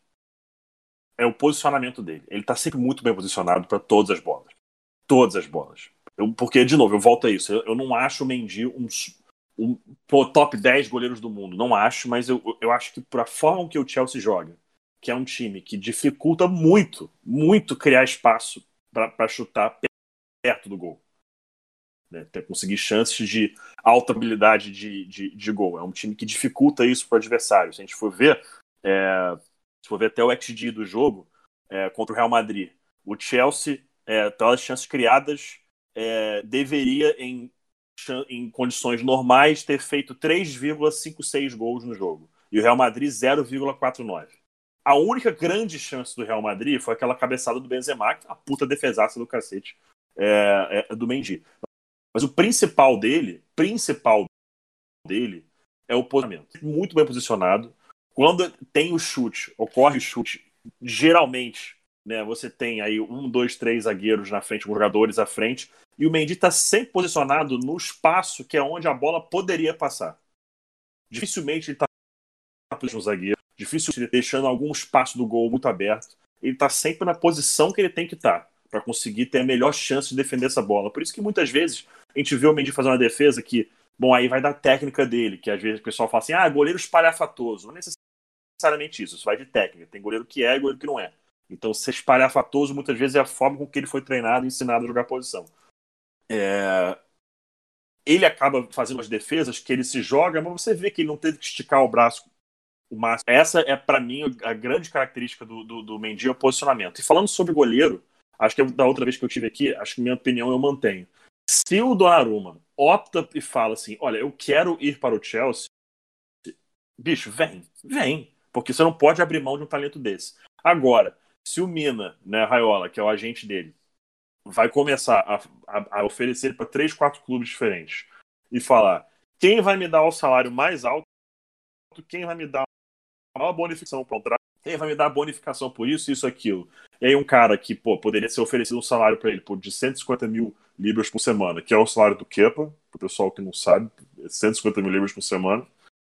[SPEAKER 3] é o posicionamento dele. Ele tá sempre muito bem posicionado para todas as bolas. Todas as bolas. Eu, porque, de novo, eu volto a isso. Eu, eu não acho o Mendy um, um top dez goleiros do mundo. Não acho, mas eu, eu acho que por a forma que o Chelsea joga, que é um time que dificulta muito, muito criar espaço para chutar perto do gol. Né? Conseguir chances de alta habilidade de, de, de gol. É um time que dificulta isso para o adversário. Se a gente for ver, é, se for ver até o X G do jogo é, contra o Real Madrid, o Chelsea, é, pelas chances criadas, é, deveria, em, em condições normais, ter feito três vírgula cinquenta e seis gols no jogo. E o Real Madrid, zero vírgula quarenta e nove. A única grande chance do Real Madrid foi aquela cabeçada do Benzema, a puta defesaça do cacete é, é, do Mendy. Mas o principal dele, principal dele é o posicionamento. Muito bem posicionado. Quando tem o chute, ocorre o chute, geralmente, né, você tem aí um, dois, três zagueiros na frente, jogadores à frente, e o Mendy está sempre posicionado no espaço que é onde a bola poderia passar. Dificilmente ele está no zagueiro, dificilmente deixando algum espaço do gol muito aberto. Ele está sempre na posição que ele tem que estar, para conseguir ter a melhor chance de defender essa bola. Por isso que muitas vezes a gente vê o Mendy fazer uma defesa que, bom, aí vai da técnica dele, que às vezes o pessoal fala assim, ah, goleiro espalhafatoso. Não é necessariamente isso, isso vai de técnica. Tem goleiro que é e goleiro que não é. Então, ser espalhafatoso muitas vezes é a forma com que ele foi treinado e ensinado a jogar posição. É... Ele acaba fazendo as defesas que ele se joga, mas você vê que ele não teve que esticar o braço o máximo. Essa é, para mim, a grande característica do, do, do Mendy, é o posicionamento. E falando sobre goleiro, acho que da outra vez que eu tive aqui, acho que minha opinião eu mantenho. Se o Donnarumma opta e fala assim, olha, eu quero ir para o Chelsea, bicho, vem, vem. Porque você não pode abrir mão de um talento desse. Agora, se o Mina, né, Raiola, que é o agente dele, vai começar a, a, a oferecer para três, quatro clubes diferentes e falar, quem vai me dar o salário mais alto, quem vai me dar a maior bonificação para o contrato, Ele vai me dar bonificação por isso, isso, aquilo. E aí um cara que, pô, poderia ser oferecido um salário para ele por de cento e cinquenta mil libras por semana, que é o salário do Kepa, pro pessoal que não sabe, cento e cinquenta mil libras por semana,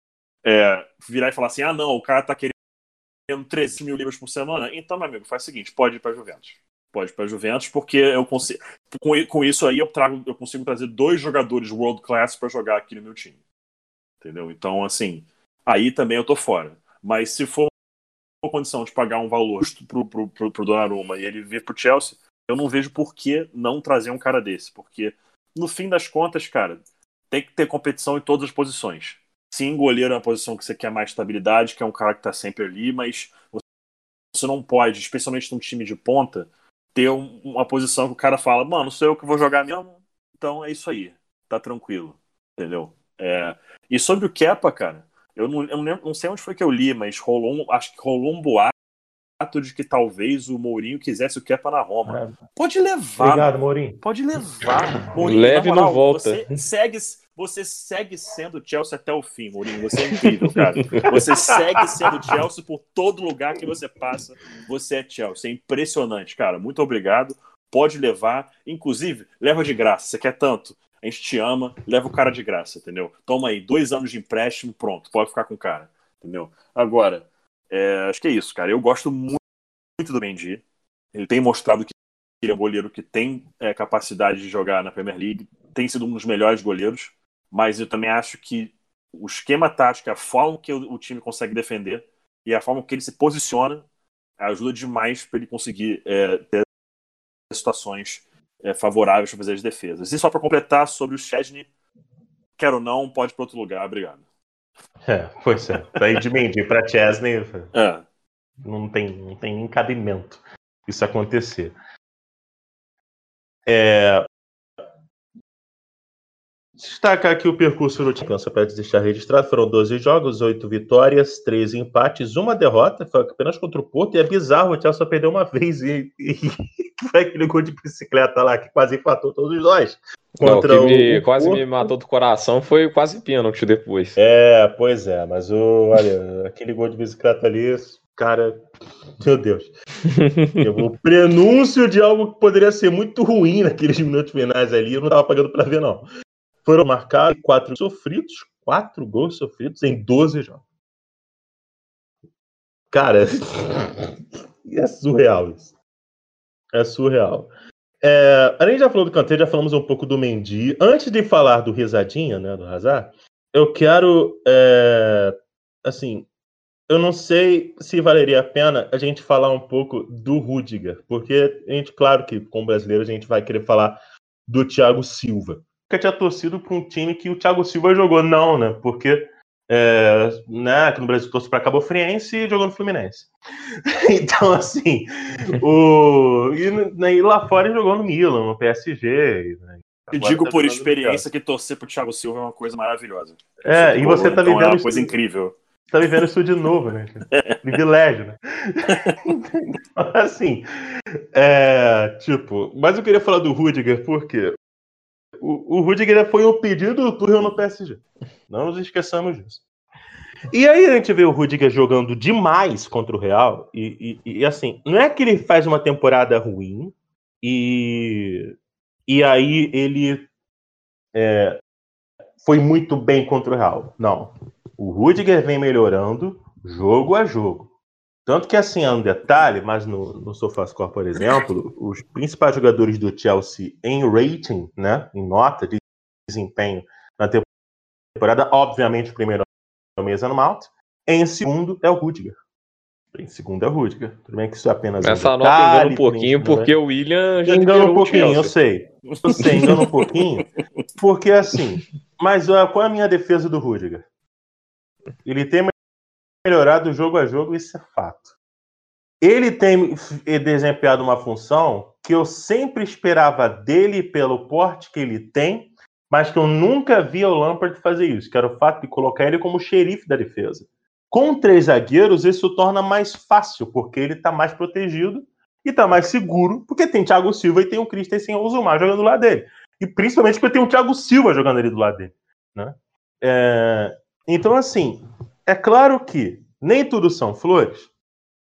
[SPEAKER 3] é, virar e falar assim, ah, não, o cara tá querendo treze mil libras por semana, então, meu amigo, faz o seguinte, pode ir pra Juventus. Pode ir pra Juventus, porque eu consigo, com, com isso aí eu, trago, eu consigo trazer dois jogadores world class para jogar aqui no meu time. Entendeu? Então, assim, aí também eu tô fora. Mas se for uma condição de pagar um valor pro, pro, pro, pro Donnarumma e ele vir pro Chelsea, eu não vejo por que não trazer um cara desse. Porque, no fim das contas, cara, tem que ter competição em todas as posições. Sim, goleiro é uma posição que você quer mais estabilidade, que é um cara que tá sempre ali, mas você não pode, especialmente num time de ponta, ter um, uma posição que o cara fala, mano, sou eu que vou jogar mesmo, então é isso aí, tá tranquilo, entendeu? É, e sobre o Kepa, cara, eu, não, eu não, não sei onde foi que eu li, mas rolou um, acho que rolou um boato de que talvez o Mourinho quisesse o Kepa na Roma. É. Pode levar.
[SPEAKER 1] Obrigado, Mourinho.
[SPEAKER 3] Pode levar. Mourinho,
[SPEAKER 2] leve e não volta.
[SPEAKER 3] Você segue, você segue sendo Chelsea até o fim, Mourinho. Você é incrível, cara. Você segue sendo Chelsea por todo lugar que você passa. Você é Chelsea. É impressionante, cara. Muito obrigado. Pode levar. Inclusive, leva de graça. Você quer tanto? A gente te ama. Leva o cara de graça, entendeu? Toma aí. Dois anos de empréstimo. Pronto. Pode ficar com o cara. Entendeu? Agora, é, acho que é isso, cara. Eu gosto muito, muito do Mendy. Ele tem mostrado que ele é um goleiro que tem é, capacidade de jogar na Premier League. Tem sido um dos melhores goleiros. Mas eu também acho que o esquema tático, a forma que o, o time consegue defender e a forma que ele se posiciona ajuda demais para ele conseguir é, ter situações é, favoráveis para fazer as defesas. E só para completar sobre o Szczęsny, quero ou não, pode ir para outro lugar. Obrigado.
[SPEAKER 1] É, pois é. Daí de Mendy para Szczęsny
[SPEAKER 3] é.
[SPEAKER 1] não tem, não tem nem cabimento isso acontecer. É... Destacar aqui o percurso do time, só para deixar registrado, foram doze jogos, oito vitórias, treze empates, uma derrota, foi apenas contra o Porto, e é bizarro, o Chelsea só perdeu uma vez, e, e foi aquele gol de bicicleta lá, que quase empatou todos nós.
[SPEAKER 2] Contra Não, o que me, o quase Porto. Me matou do coração foi quase pênalti depois.
[SPEAKER 1] É, pois é, mas o, olha, aquele gol de bicicleta ali, cara, meu Deus. O prenúncio de algo que poderia ser muito ruim naqueles minutos finais ali, eu não estava pagando para ver, não. Foram marcados quatro sofridos, quatro gols sofridos em doze jogos. Cara, é surreal isso. É surreal. É, a gente já falou do Kanté, já falamos um pouco do Mendy. Antes de falar do Risadinha, né, do Hazard, eu quero, é, assim, eu não sei se valeria a pena a gente falar um pouco do Rudiger, porque a gente, claro que como brasileiro a gente vai querer falar do Thiago Silva. Que tinha torcido para um time que o Thiago Silva jogou, não, né? Porque é, né, aqui no Brasil torce para Cabo Friense e jogou no Fluminense. Então, assim, o... e, e lá fora ele jogou no Milan, no P S G. Né?
[SPEAKER 3] Eu digo tá por experiência que torcer pro Thiago Silva é uma coisa maravilhosa.
[SPEAKER 1] É, e você tá
[SPEAKER 3] então
[SPEAKER 1] vivendo
[SPEAKER 3] é uma coisa isso, incrível.
[SPEAKER 1] Tá vivendo isso de novo, né? Privilégio, né? Então, assim, é, tipo, mas eu queria falar do Rudiger porque O, o Rudiger foi um pedido do Tuchel no P S G. Não nos esqueçamos disso. E aí a gente vê o Rudiger jogando demais contra o Real. E, e, e assim, não é que ele faz uma temporada ruim e, e aí ele é, foi muito bem contra o Real. Não. O Rudiger vem melhorando jogo a jogo. Tanto que, assim, é um detalhe, mas no, no SofaScore, por exemplo, os principais jogadores do Chelsea em rating, né, em nota de desempenho na temporada, obviamente o primeiro é o Mason Mount, em segundo é o Rudiger. Em segundo é o Rudiger. Tudo bem que isso é apenas
[SPEAKER 2] Essa
[SPEAKER 1] um
[SPEAKER 2] nota
[SPEAKER 1] detalhe,
[SPEAKER 2] engana um pouquinho, né? Porque o William já
[SPEAKER 1] engana um pouquinho, eu sei. Eu sei, engana um pouquinho, porque, assim, mas uh, qual é a minha defesa do Rudiger? Ele tem melhorado jogo a jogo, isso é fato. Ele tem desempenhado uma função que eu sempre esperava dele pelo porte que ele tem, mas que eu nunca via o Lampard fazer isso, que era o fato de colocar ele como xerife da defesa. Com três zagueiros, isso torna mais fácil, porque ele está mais protegido e está mais seguro, porque tem Thiago Silva e tem o Christensen ou o Zumar jogando do lado dele. E principalmente porque tem o Thiago Silva jogando ali do lado dele. Né? É... Então, assim, é claro que nem tudo são flores,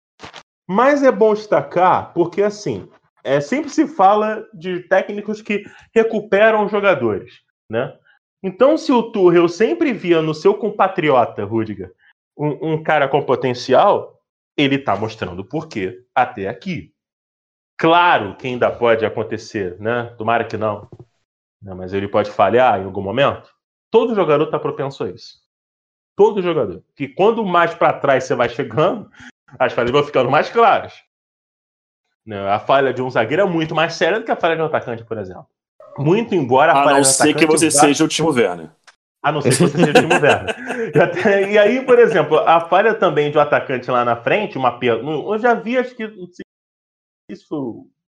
[SPEAKER 1] Mas é bom destacar porque, assim, é, sempre se fala de técnicos que recuperam jogadores, né? Então, se o Tuchel sempre via no seu compatriota, Rudiger, um, um cara com potencial, ele está mostrando por quê até aqui. Claro que ainda pode acontecer, né? Tomara que não. Não, mas ele pode falhar em algum momento. Todo jogador está propenso a isso. Todo jogador. Que quando mais para trás você vai chegando, as falhas vão ficando mais claras. A falha de um zagueiro é muito mais séria do que a falha de um atacante, por exemplo. Muito embora a,
[SPEAKER 3] a
[SPEAKER 1] falha
[SPEAKER 3] não
[SPEAKER 1] de um
[SPEAKER 3] ser que você vá... seja o Timo Werner.
[SPEAKER 1] A não ser que você seja o Timo Werner. E, até... e aí, por exemplo, a falha também de um atacante lá na frente, uma perda. Eu já vi, acho que. Não sei se foi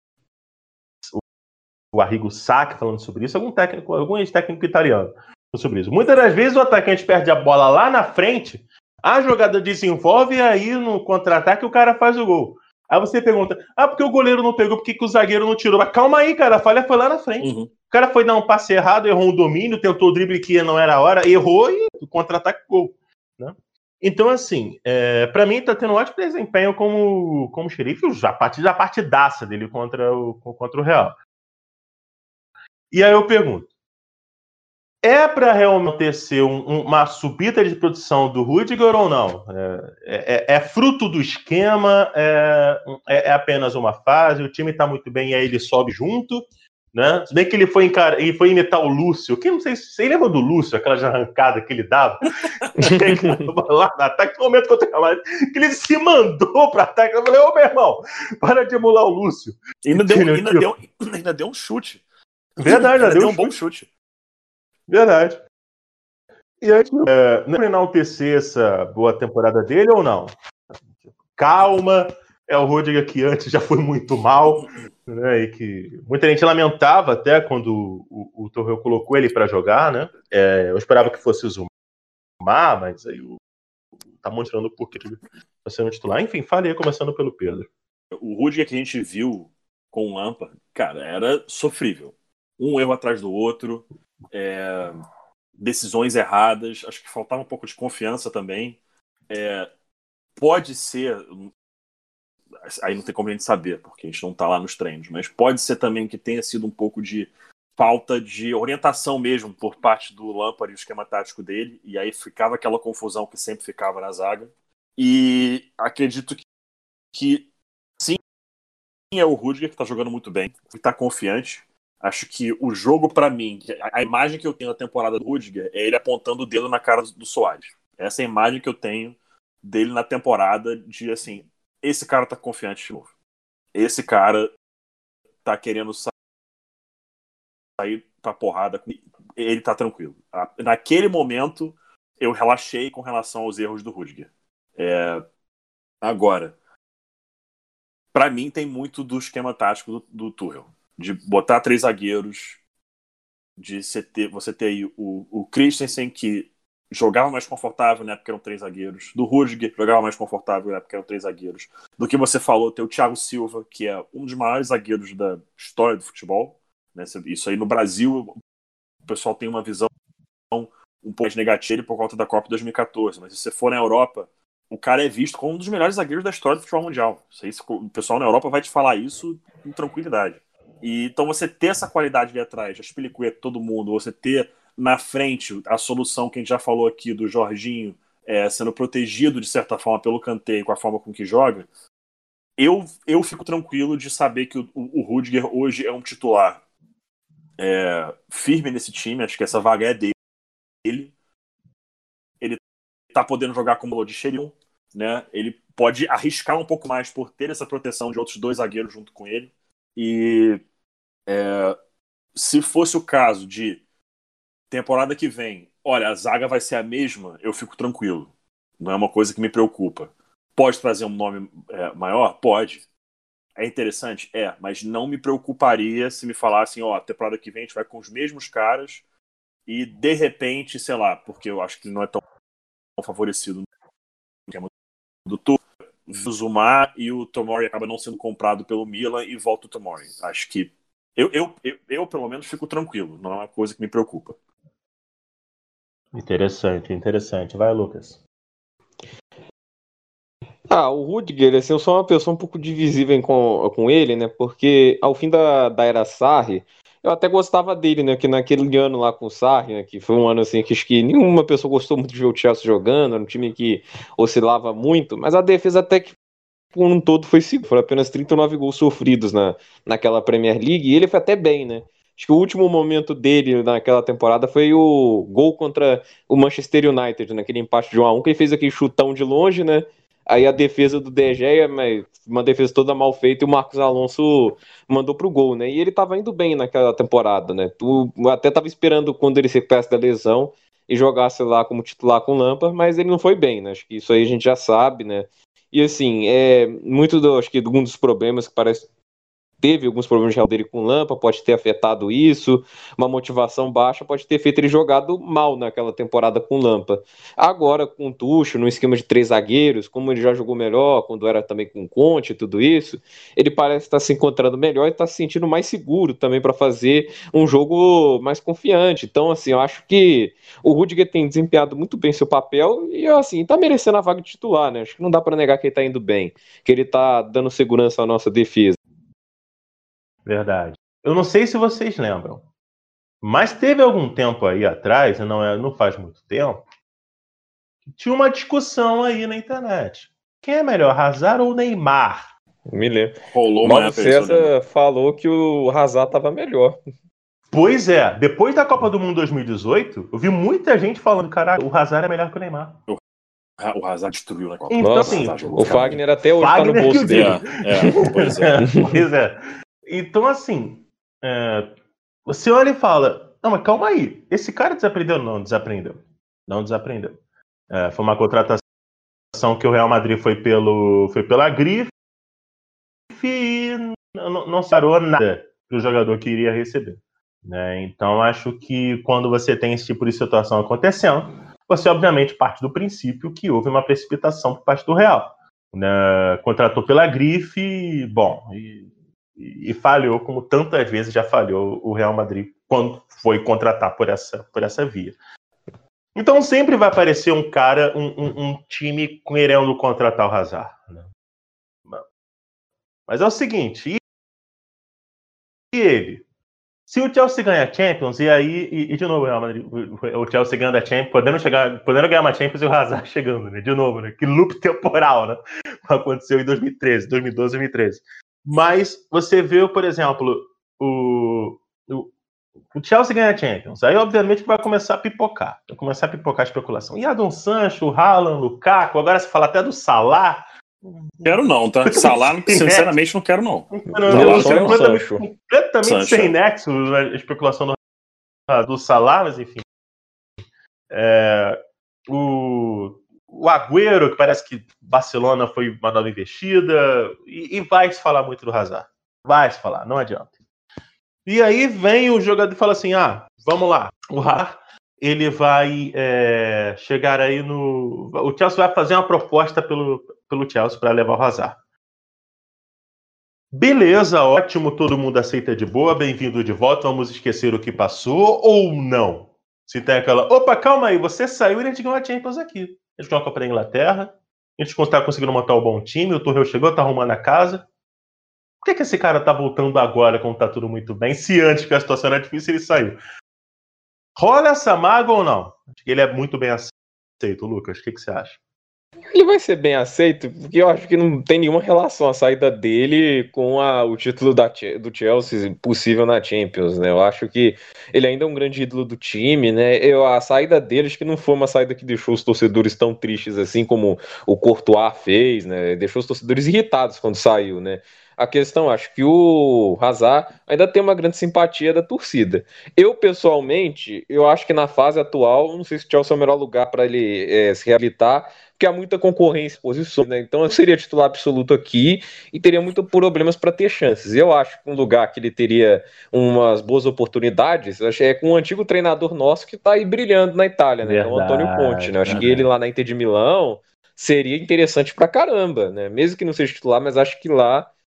[SPEAKER 1] o Arrigo Sacchi falando sobre isso, algum técnico, algum ex-técnico italiano sobre isso. Muitas das vezes o atacante perde a bola lá na frente, a jogada desenvolve e aí no contra-ataque o cara faz o gol. Aí você pergunta, ah, porque o goleiro não pegou, por que, que o zagueiro não tirou? Mas calma aí, cara, a falha foi lá na frente. Uhum. O cara foi dar um passe errado, errou um domínio, tentou o drible que não era a hora, errou e o contra-ataque gol. Né? Então, assim, é, para mim tá tendo um ótimo desempenho como, como xerife, a partir da partidaça dele contra o, contra o Real. E aí eu pergunto, é para realmente ser um, uma subida de produção do Rudiger ou não? É, é, é fruto do esquema? É, é apenas uma fase? O time está muito bem e aí ele sobe junto? Né? Se bem que ele foi, encar... ele foi imitar o Lúcio, que não sei se você lembra do Lúcio, aquela arrancada que ele dava lá no ataque, no momento que eu tenho mais, que ele se mandou para ataque. Eu falei, ô meu irmão, para de emular o Lúcio.
[SPEAKER 3] E ainda deu, ainda deu, ainda deu um chute.
[SPEAKER 1] Verdade,
[SPEAKER 3] ainda
[SPEAKER 1] deu,
[SPEAKER 3] deu um
[SPEAKER 1] chute.
[SPEAKER 3] bom chute.
[SPEAKER 1] Verdade. E aí, é, não enaltecer essa boa temporada dele ou não? Calma, é o Rudiger que antes já foi muito mal, né? E que muita gente lamentava até quando o, o Tuchel colocou ele para jogar, né? É, eu esperava que fosse o Zumar, mas aí o, tá mostrando o porquê ele tá sendo titular. Enfim, falei, começando pelo Pedro.
[SPEAKER 3] O Rudiger que a gente viu com o Lampard, cara, era sofrível. Um erro atrás do outro, é, decisões erradas, acho que faltava um pouco de confiança também. É, pode ser, aí não tem como a gente saber, porque a gente não tá lá nos treinos, mas pode ser também que tenha sido um pouco de falta de orientação mesmo por parte do Lampard e o esquema tático dele, e aí ficava aquela confusão que sempre ficava na zaga. E acredito que, que sim, é o Rudiger que tá jogando muito bem, que tá confiante. Acho que o jogo, pra mim, a imagem que eu tenho da temporada do Rudiger é ele apontando o dedo na cara do Soares. Essa é a imagem que eu tenho dele na temporada de, assim, esse cara tá confiante de novo. Esse cara tá querendo sair pra porrada. Ele tá tranquilo. Naquele momento, eu relaxei com relação aos erros do Rudiger. É... Agora, pra mim, tem muito do esquema tático do, do Tuchel. De botar três zagueiros, de você ter, você ter aí o, o Christensen, que jogava mais confortável na época eram três zagueiros, do Rudiger, jogava mais confortável na época eram três zagueiros, do que você falou, ter o Thiago Silva, que é um dos maiores zagueiros da história do futebol, né? Isso aí no Brasil, o pessoal tem uma visão um pouco mais negativa por conta da Copa dois mil e catorze, mas se você for na Europa, o cara é visto como um dos melhores zagueiros da história do futebol mundial. Isso aí, o pessoal na Europa vai te falar isso com tranquilidade. E, então você ter essa qualidade ali atrás, a Spilicueta, todo mundo, você ter na frente a solução que a gente já falou aqui do Jorginho é, sendo protegido de certa forma pelo Kanté com a forma com que joga, eu, eu fico tranquilo de saber que o, o Rudiger hoje é um titular é, firme nesse time, acho que essa vaga é dele. Ele tá podendo jogar como o de Xerion, né? Ele pode arriscar um pouco mais por ter essa proteção de outros dois zagueiros junto com ele. E é, se fosse o caso de temporada que vem, olha, a zaga vai ser a mesma, eu fico tranquilo. Não é uma coisa que me preocupa. Pode trazer um nome é, maior? Pode. É interessante? É, mas não me preocuparia se me falassem, ó, a temporada que vem a gente vai com os mesmos caras e de repente, sei lá, porque eu acho que ele não é tão favorecido no esquema do Tuchel, o Zumar e o Tomori acaba não sendo comprado pelo Milan e volta o Tomori. Acho que eu, eu, eu, eu, pelo menos, fico tranquilo. Não é uma coisa que me preocupa.
[SPEAKER 1] Interessante, interessante. Vai, Lucas.
[SPEAKER 2] Ah, o Rudiger, assim, eu sou uma pessoa um pouco divisível com, com ele, né? Porque ao fim da, da era Sarri, eu até gostava dele, né? Que naquele ano lá com o Sarri, né? Que foi um ano assim que acho que nenhuma pessoa gostou muito de ver o Chelsea jogando, era um time que oscilava muito, mas a defesa até que por um todo foi seguro, foram apenas trinta e nove gols sofridos na, naquela Premier League, e ele foi até bem, né? Acho que o último momento dele naquela temporada foi o gol contra o Manchester United, naquele empate de um a um, que ele fez aquele chutão de longe, né? Aí a defesa do De Gea, mas uma defesa toda mal feita, e o Marcos Alonso mandou pro gol, né? E ele tava indo bem naquela temporada, né? Tu até tava esperando quando ele se recuperasse da lesão e jogasse lá como titular com o Lampard, mas ele não foi bem, né? Acho que isso aí a gente já sabe, né? E assim, é muito do, acho que um dos problemas que parece teve alguns problemas de dele com o Lampa, pode ter afetado isso, uma motivação baixa pode ter feito ele jogado mal naquela temporada com o Lampa. Agora, com o Tuchel, no esquema de três zagueiros, como ele já jogou melhor, quando era também com o Conte e tudo isso, ele parece estar se encontrando melhor e está se sentindo mais seguro também para fazer um jogo mais confiante. Então, assim, eu acho que o Rudiger tem desempenhado muito bem seu papel e, assim, está merecendo a vaga de titular, né? Acho que não dá para negar que ele está indo bem, que ele está dando segurança à nossa defesa.
[SPEAKER 1] Verdade. Eu não sei se vocês lembram, mas teve algum tempo aí atrás, não, é, não faz muito tempo, que tinha uma discussão aí na internet. Quem é melhor, Hazard ou Neymar?
[SPEAKER 2] Me lembro.
[SPEAKER 3] Rolou
[SPEAKER 2] O
[SPEAKER 3] uma
[SPEAKER 2] Mauro
[SPEAKER 3] época isso,
[SPEAKER 2] César
[SPEAKER 3] né?
[SPEAKER 2] falou que o Hazard tava melhor.
[SPEAKER 1] Pois é, depois da Copa do Mundo dois mil e dezoito, eu vi muita gente falando, caralho, o Hazard é melhor que o Neymar.
[SPEAKER 3] O Hazard destruiu na Copa.
[SPEAKER 1] Então,
[SPEAKER 2] Nossa,
[SPEAKER 1] assim,
[SPEAKER 2] o Fagner até hoje
[SPEAKER 1] Fagner
[SPEAKER 2] tá no bolso
[SPEAKER 1] que
[SPEAKER 2] dele.
[SPEAKER 3] É, é, pois é.
[SPEAKER 1] Pois é. Então, assim, é, você olha e fala, não, mas calma aí, esse cara desaprendeu? Não, desaprendeu. Não desaprendeu. É, foi uma contratação que o Real Madrid foi, pelo, foi pela grife e não, não sarou nada que o jogador queria receber. Né? Então, acho que quando você tem esse tipo de situação acontecendo, você obviamente parte do princípio que houve uma precipitação por parte do Real. Né? Contratou pela grife, bom, e, e, e falhou, como tantas vezes já falhou o Real Madrid quando foi contratar por essa, por essa via. Então sempre vai aparecer um cara, um, um, um time querendo contratar o Hazard. Né? Mas é o seguinte, e ele? Se o Chelsea ganha a Champions, e aí, e, e de novo, o Chelsea ganhando a Champions, podendo, chegar, podendo ganhar uma Champions e o Hazard chegando, né? De novo, né? Que loop temporal, né? Aconteceu em dois mil e treze, dois mil e doze, dois mil e treze. Mas você vê, por exemplo, o, o, o Chelsea ganha a Champions, aí obviamente vai começar a pipocar, vai começar a pipocar a especulação. E Jadon Sancho, o Haaland, o Lukaku, agora se fala até do Salah.
[SPEAKER 3] Quero não, tá? Salah, sinceramente, não quero não.
[SPEAKER 1] Não, não,
[SPEAKER 2] Não,
[SPEAKER 1] não,
[SPEAKER 2] só é o
[SPEAKER 1] completamente,
[SPEAKER 2] Sancho.
[SPEAKER 1] completamente
[SPEAKER 3] Sancho.
[SPEAKER 1] sem nexo a especulação do, do Salah, mas enfim. É, o, o Agüero, que parece que Barcelona foi uma nova investida, e, e vai se falar muito do Hazard. Vai se falar, não adianta. E aí vem o jogador e fala assim, ah, vamos lá, o Hazard, ele vai é, chegar aí no... O Chelsea vai fazer uma proposta pelo, pelo Chelsea para levar o Hazard. Beleza, ótimo, todo mundo aceita de boa, bem-vindo de volta, vamos esquecer o que passou, ou não? Se tem aquela, opa, calma aí, você saiu e a gente ganhou a Champions aqui. A gente ganhou a Copa da Inglaterra, a gente está conseguindo montar um bom time, o Tuchel chegou, tá arrumando a casa. Por que, que esse cara tá voltando agora, quando tá tudo muito bem, se antes que a situação era difícil ele saiu? Rola essa mágoa ou não? Acho que ele é muito bem aceito, Lucas, o que, que você acha?
[SPEAKER 2] Ele vai ser bem aceito, porque eu acho que não tem nenhuma relação a saída dele com a, o título da, do Chelsea possível na Champions, né? Eu acho que ele ainda é um grande ídolo do time, né? Eu, a saída dele acho que não foi uma saída que deixou os torcedores tão tristes assim como o Courtois fez, né? Deixou os torcedores irritados quando saiu, né? A questão, acho que o Hazard ainda tem uma grande simpatia da torcida. Eu, pessoalmente, eu acho que na fase atual, não sei se o Chelsea é o melhor lugar para ele é, se reabilitar, porque há muita concorrência em posições, né? Então eu seria titular absoluto aqui e teria muitos problemas para ter chances. Eu acho que um lugar que ele teria umas boas oportunidades, acho que é com um antigo treinador nosso que está aí brilhando na Itália, né?
[SPEAKER 1] Verdade,
[SPEAKER 2] que é o Antônio Conte, né? Acho
[SPEAKER 1] verdade.
[SPEAKER 2] que ele lá na Inter de Milão seria interessante pra caramba, né? Mesmo que não seja titular, mas acho que lá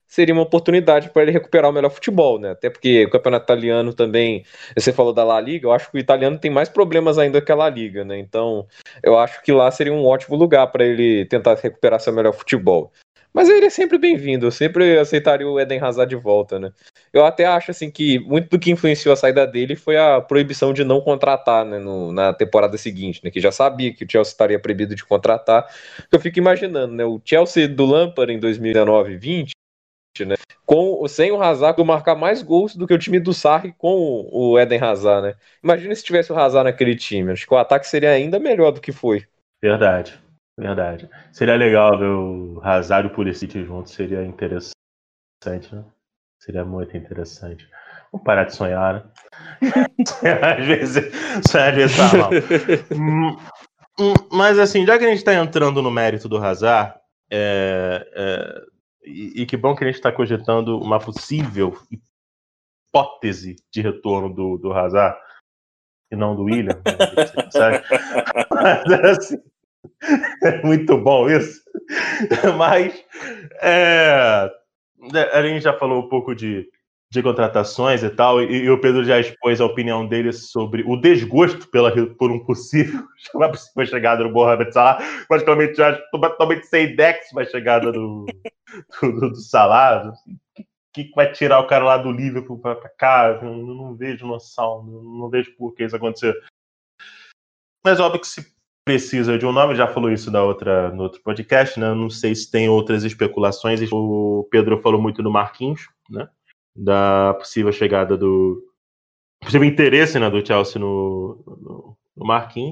[SPEAKER 2] seria uma oportunidade para ele recuperar o melhor futebol, né? Até porque o campeonato italiano também, você falou da La Liga, eu acho que o italiano tem mais problemas ainda que a La Liga, né? Então, eu acho que lá seria um ótimo lugar para ele tentar recuperar seu melhor futebol. Mas ele é sempre bem-vindo, eu sempre aceitaria o Eden Hazard de volta, né? Eu até acho, assim, que muito do que influenciou a saída dele foi a proibição de não contratar, né, no, na temporada seguinte, né? Que já sabia que o Chelsea estaria proibido de contratar. Eu fico imaginando, né? O Chelsea do Lampard em dois mil e dezenove e vinte, né? Com, sem o Hazard marcar mais gols do que o time do Sarri com o Eden Hazard, né? Imagina se tivesse o Hazard naquele time. Acho que o ataque seria ainda melhor do que foi.
[SPEAKER 1] Verdade, verdade. Seria legal ver o Hazard e o Pulisic juntos, seria interessante, né? Seria muito interessante. Vamos parar de sonhar, né? Às vezes, sonhar às vezes tá mal. Mas assim, já que a gente tá entrando no mérito do Hazard, é, é, e, e que bom que a gente está cogitando uma possível hipótese de retorno do, do Hazard e não do William, sabe? Mas, assim, é muito bom isso. Mas é, a gente já falou um pouco de, de contratações e tal, e, e o Pedro já expôs a opinião dele sobre o desgosto pela, por um possível, uma possível chegada do Mohamed Salah, praticamente já totalmente sem ideia que vai chegada do, do, do Salah. O que vai tirar o cara lá do Liverpool para cá? Eu não, não vejo noção, não, não vejo por que isso acontecer. Mas óbvio que se precisa de um nome, já falou isso na outra, no outro podcast, né? Não sei se tem outras especulações. O Pedro falou muito do Marquinhos, né? Da possível chegada do possível interesse, né, do Chelsea no, no, no Marquinhos.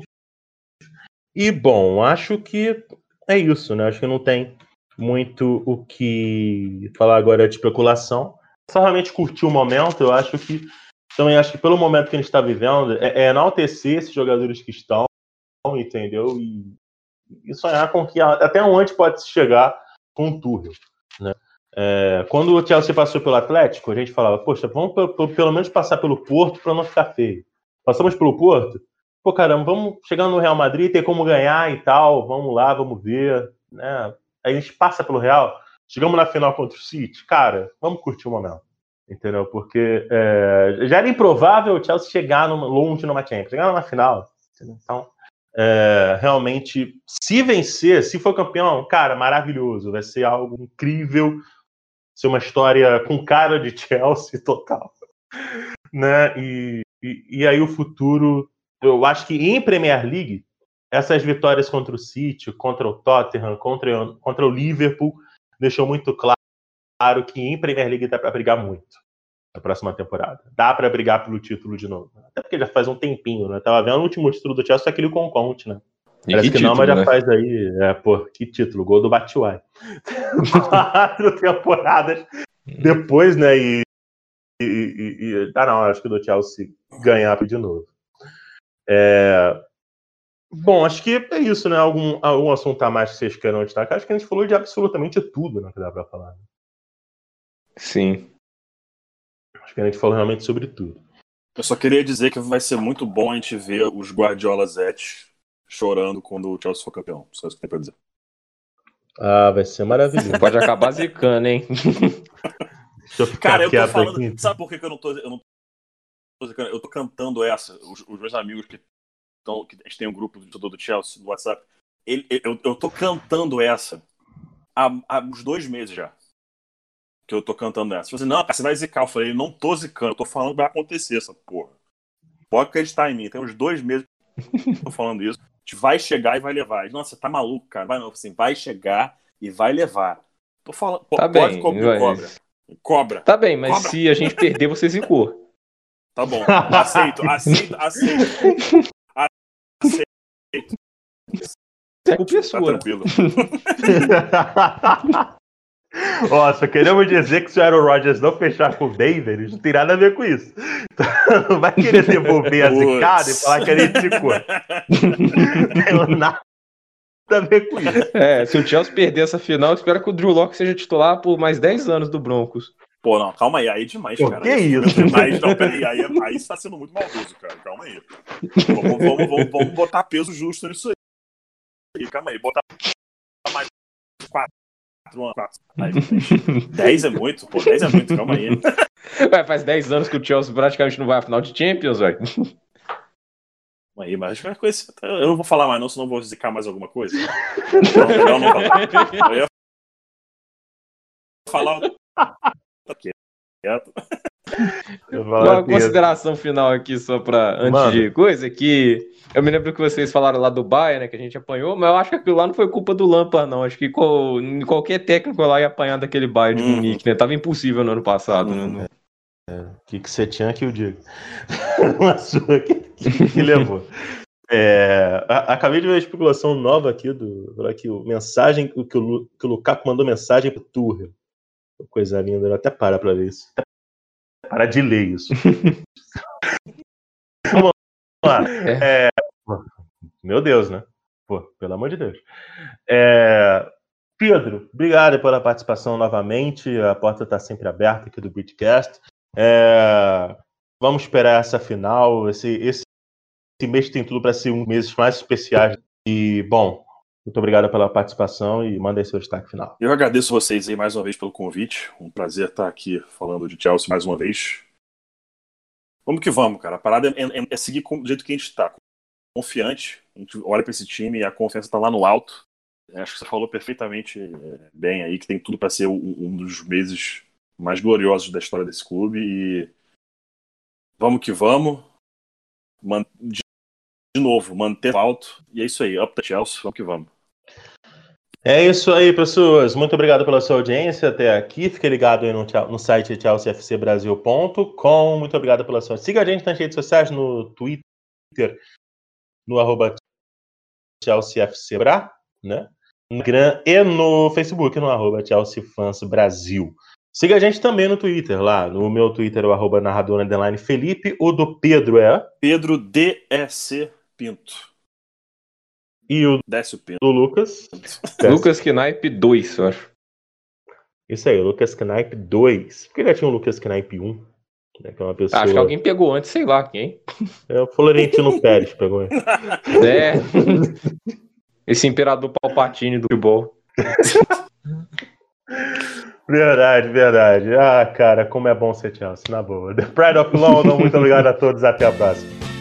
[SPEAKER 1] E bom, acho que é isso, né? Acho que não tem muito o que falar agora de especulação. Só realmente curtir o momento. Eu acho que também acho que pelo momento que a gente está vivendo é, é enaltecer esses jogadores que estão, entendeu? E, e sonhar com que até onde pode se chegar com o Tuchel, né? É, quando o Chelsea passou pelo Atlético, a gente falava, poxa, vamos p- p- pelo menos passar pelo Porto para não ficar feio. Passamos pelo Porto, pô, caramba, vamos chegar no Real Madrid, ter como ganhar e tal, vamos lá, vamos ver, né? Aí a gente passa pelo Real, chegamos na final contra o City, cara, vamos curtir o momento, entendeu? Porque é, já era improvável o Chelsea chegar numa, longe numa Champions, chegar numa final, entendeu? Então, é, realmente, se vencer, se for campeão, cara, maravilhoso, vai ser algo incrível, ser uma história com cara de Chelsea total, né? E, e, e aí o futuro, eu acho que em Premier League, essas vitórias contra o City, contra o Tottenham, contra, contra o Liverpool, deixou muito claro que em Premier League dá para brigar muito na próxima temporada. Dá para brigar pelo título de novo. Até porque já faz um tempinho, né? Tava vendo o último título do Chelsea, aquele com o Conte, né?
[SPEAKER 2] E
[SPEAKER 1] Parece que,
[SPEAKER 2] que
[SPEAKER 1] não,
[SPEAKER 2] título,
[SPEAKER 1] mas já
[SPEAKER 2] né?
[SPEAKER 1] faz aí. É, pô, que título, gol do Batshuayi. Quatro temporadas depois, né? E, e, e, e. Ah, não, acho que do Chelsea ganhar de novo. É... Bom, acho que é isso, né? Algum, algum assunto a mais que vocês queiram destacar? Acho que a gente falou de absolutamente tudo, né? Que dá pra falar.
[SPEAKER 2] Sim.
[SPEAKER 1] Acho que a gente falou realmente sobre tudo.
[SPEAKER 3] Eu só queria dizer que vai ser muito bom a gente ver os Guardiola Zete chorando quando o Chelsea for campeão. Só isso que tem pra dizer.
[SPEAKER 1] Ah, vai ser maravilhoso.
[SPEAKER 2] Pode acabar zicando, hein?
[SPEAKER 1] Deixa eu ficar
[SPEAKER 3] Cara, eu tô
[SPEAKER 1] quieto
[SPEAKER 3] falando.
[SPEAKER 1] aqui.
[SPEAKER 3] Sabe por que que eu não tô. Eu, não tô zicando? Eu tô cantando essa. Os, os meus amigos que estão. Que a gente tem um grupo do torcedor do Chelsea no WhatsApp. Ele, eu, eu tô cantando essa há, há uns dois meses já. Que eu tô cantando essa. Você assim, não, cara, você vai zicar. Eu falei, não tô zicando, eu tô falando que vai acontecer essa porra. Pode acreditar em mim. Tem uns dois meses que eu tô falando isso. A gente vai chegar e vai levar. Nossa, você tá maluco, cara. Vai, não, assim, vai chegar e vai levar. Tô falando.
[SPEAKER 2] Tá
[SPEAKER 3] pode
[SPEAKER 2] bem,
[SPEAKER 3] co- me
[SPEAKER 2] mas-
[SPEAKER 3] cobra. Cobra.
[SPEAKER 2] Tá bem, mas
[SPEAKER 3] Cobra.
[SPEAKER 2] se a gente perder, você zicou.
[SPEAKER 3] Tá bom. Aceito, aceito, aceito. Aceito.
[SPEAKER 2] A culpa é
[SPEAKER 3] Tá
[SPEAKER 2] sua.
[SPEAKER 3] tranquilo.
[SPEAKER 1] Ó, só queremos dizer que se o Aaron Rodgers não fechar com o David, não tem nada a ver com isso. Então, não vai querer devolver a zicada e falar que a gente zicou. Não tem nada a ver com isso.
[SPEAKER 2] É, se o Chelsea perder essa final, eu espero que o Drew Lock seja titular por mais dez anos do Broncos.
[SPEAKER 3] Pô, não, calma aí, aí é demais,
[SPEAKER 1] Pô,
[SPEAKER 3] cara.
[SPEAKER 1] que
[SPEAKER 3] Aí é
[SPEAKER 1] isso?
[SPEAKER 3] demais. Não, peraí, aí, aí você tá sendo muito maldoso, cara. Calma aí. Vamos, vamos, vamos, vamos botar peso justo nisso aí. Calma aí, botar mais quatro. dez é muito, pô, dez é muito, calma aí.
[SPEAKER 2] Ué, faz dez anos que o Chelsea praticamente não vai à final de Champions, velho.
[SPEAKER 3] Aí, mas eu não vou falar mais não, senão vou zicar mais alguma coisa. Então, melhor não falar. Eu ia falar tá quieto.
[SPEAKER 2] Uma consideração final aqui só pra, antes Mano. de coisa, que eu me lembro que vocês falaram lá do Bayern, né, que a gente apanhou, mas eu acho que aquilo lá não foi culpa do Lampard, não. Acho que qual, qualquer técnico lá ia apanhar daquele Bayern de uhum. Munique, né? Tava impossível no ano passado, uhum. né?
[SPEAKER 1] O é, que, que você tinha que eu digo? Uma sua que, que, que levou. É, a, acabei de ver a especulação nova aqui do aqui, o mensagem que o, que o Lukaku mandou mensagem pro Tuchel. Coisa linda, eu até para pra ver isso. Para de ler isso. Vamos lá. É, meu Deus, né? Pô, pelo amor de Deus. É, Pedro, obrigado pela participação novamente. A porta está sempre aberta aqui do Beatcast. É, vamos esperar essa final. Esse, esse, esse mês tem tudo para ser um dos meses mais especiais. E, bom, muito obrigado pela participação e manda aí seu destaque final.
[SPEAKER 3] Eu agradeço vocês aí mais uma vez pelo convite. Um prazer estar aqui falando de Chelsea mais uma vez. Vamos que vamos, cara. A parada é, é, é seguir do jeito que a gente está. Confiante. A gente olha para esse time e a confiança está lá no alto. Acho que você falou perfeitamente bem aí, que tem tudo para ser um, um dos meses mais gloriosos da história desse clube. E vamos que vamos. Man... De novo, manter o alto. E é isso aí. Up the Chelsea. Vamos que vamos.
[SPEAKER 1] É isso aí, pessoas. Muito obrigado pela sua audiência até aqui. Fique ligado aí no, no site chelsea f c brasil ponto com. Muito obrigado pela sua... Siga a gente nas redes sociais, no Twitter, no arroba Chelsea F C Bra, né? No Instagram e no Facebook, no arroba Chelsea Fans Brasil. Siga a gente também no Twitter, lá. No meu Twitter, o arroba narrador underline Felipe. O do Pedro é...
[SPEAKER 3] Pedro D E C Pinto.
[SPEAKER 1] E o
[SPEAKER 3] Décio Pinto.
[SPEAKER 1] do Lucas.
[SPEAKER 2] Lucas Knipe dois, eu acho.
[SPEAKER 1] Isso aí, Lucas Knipe dois. Por que já tinha um Lucas Knipe um? Né, que é uma pessoa...
[SPEAKER 2] Acho que alguém pegou antes, sei lá quem.
[SPEAKER 1] É o Florentino Pérez pegou.
[SPEAKER 2] É. Esse imperador Palpatine do futebol.
[SPEAKER 1] Verdade, verdade. Ah, cara, como é bom ser Chelsea, na boa. The Pride of London, muito obrigado a todos, até a próxima.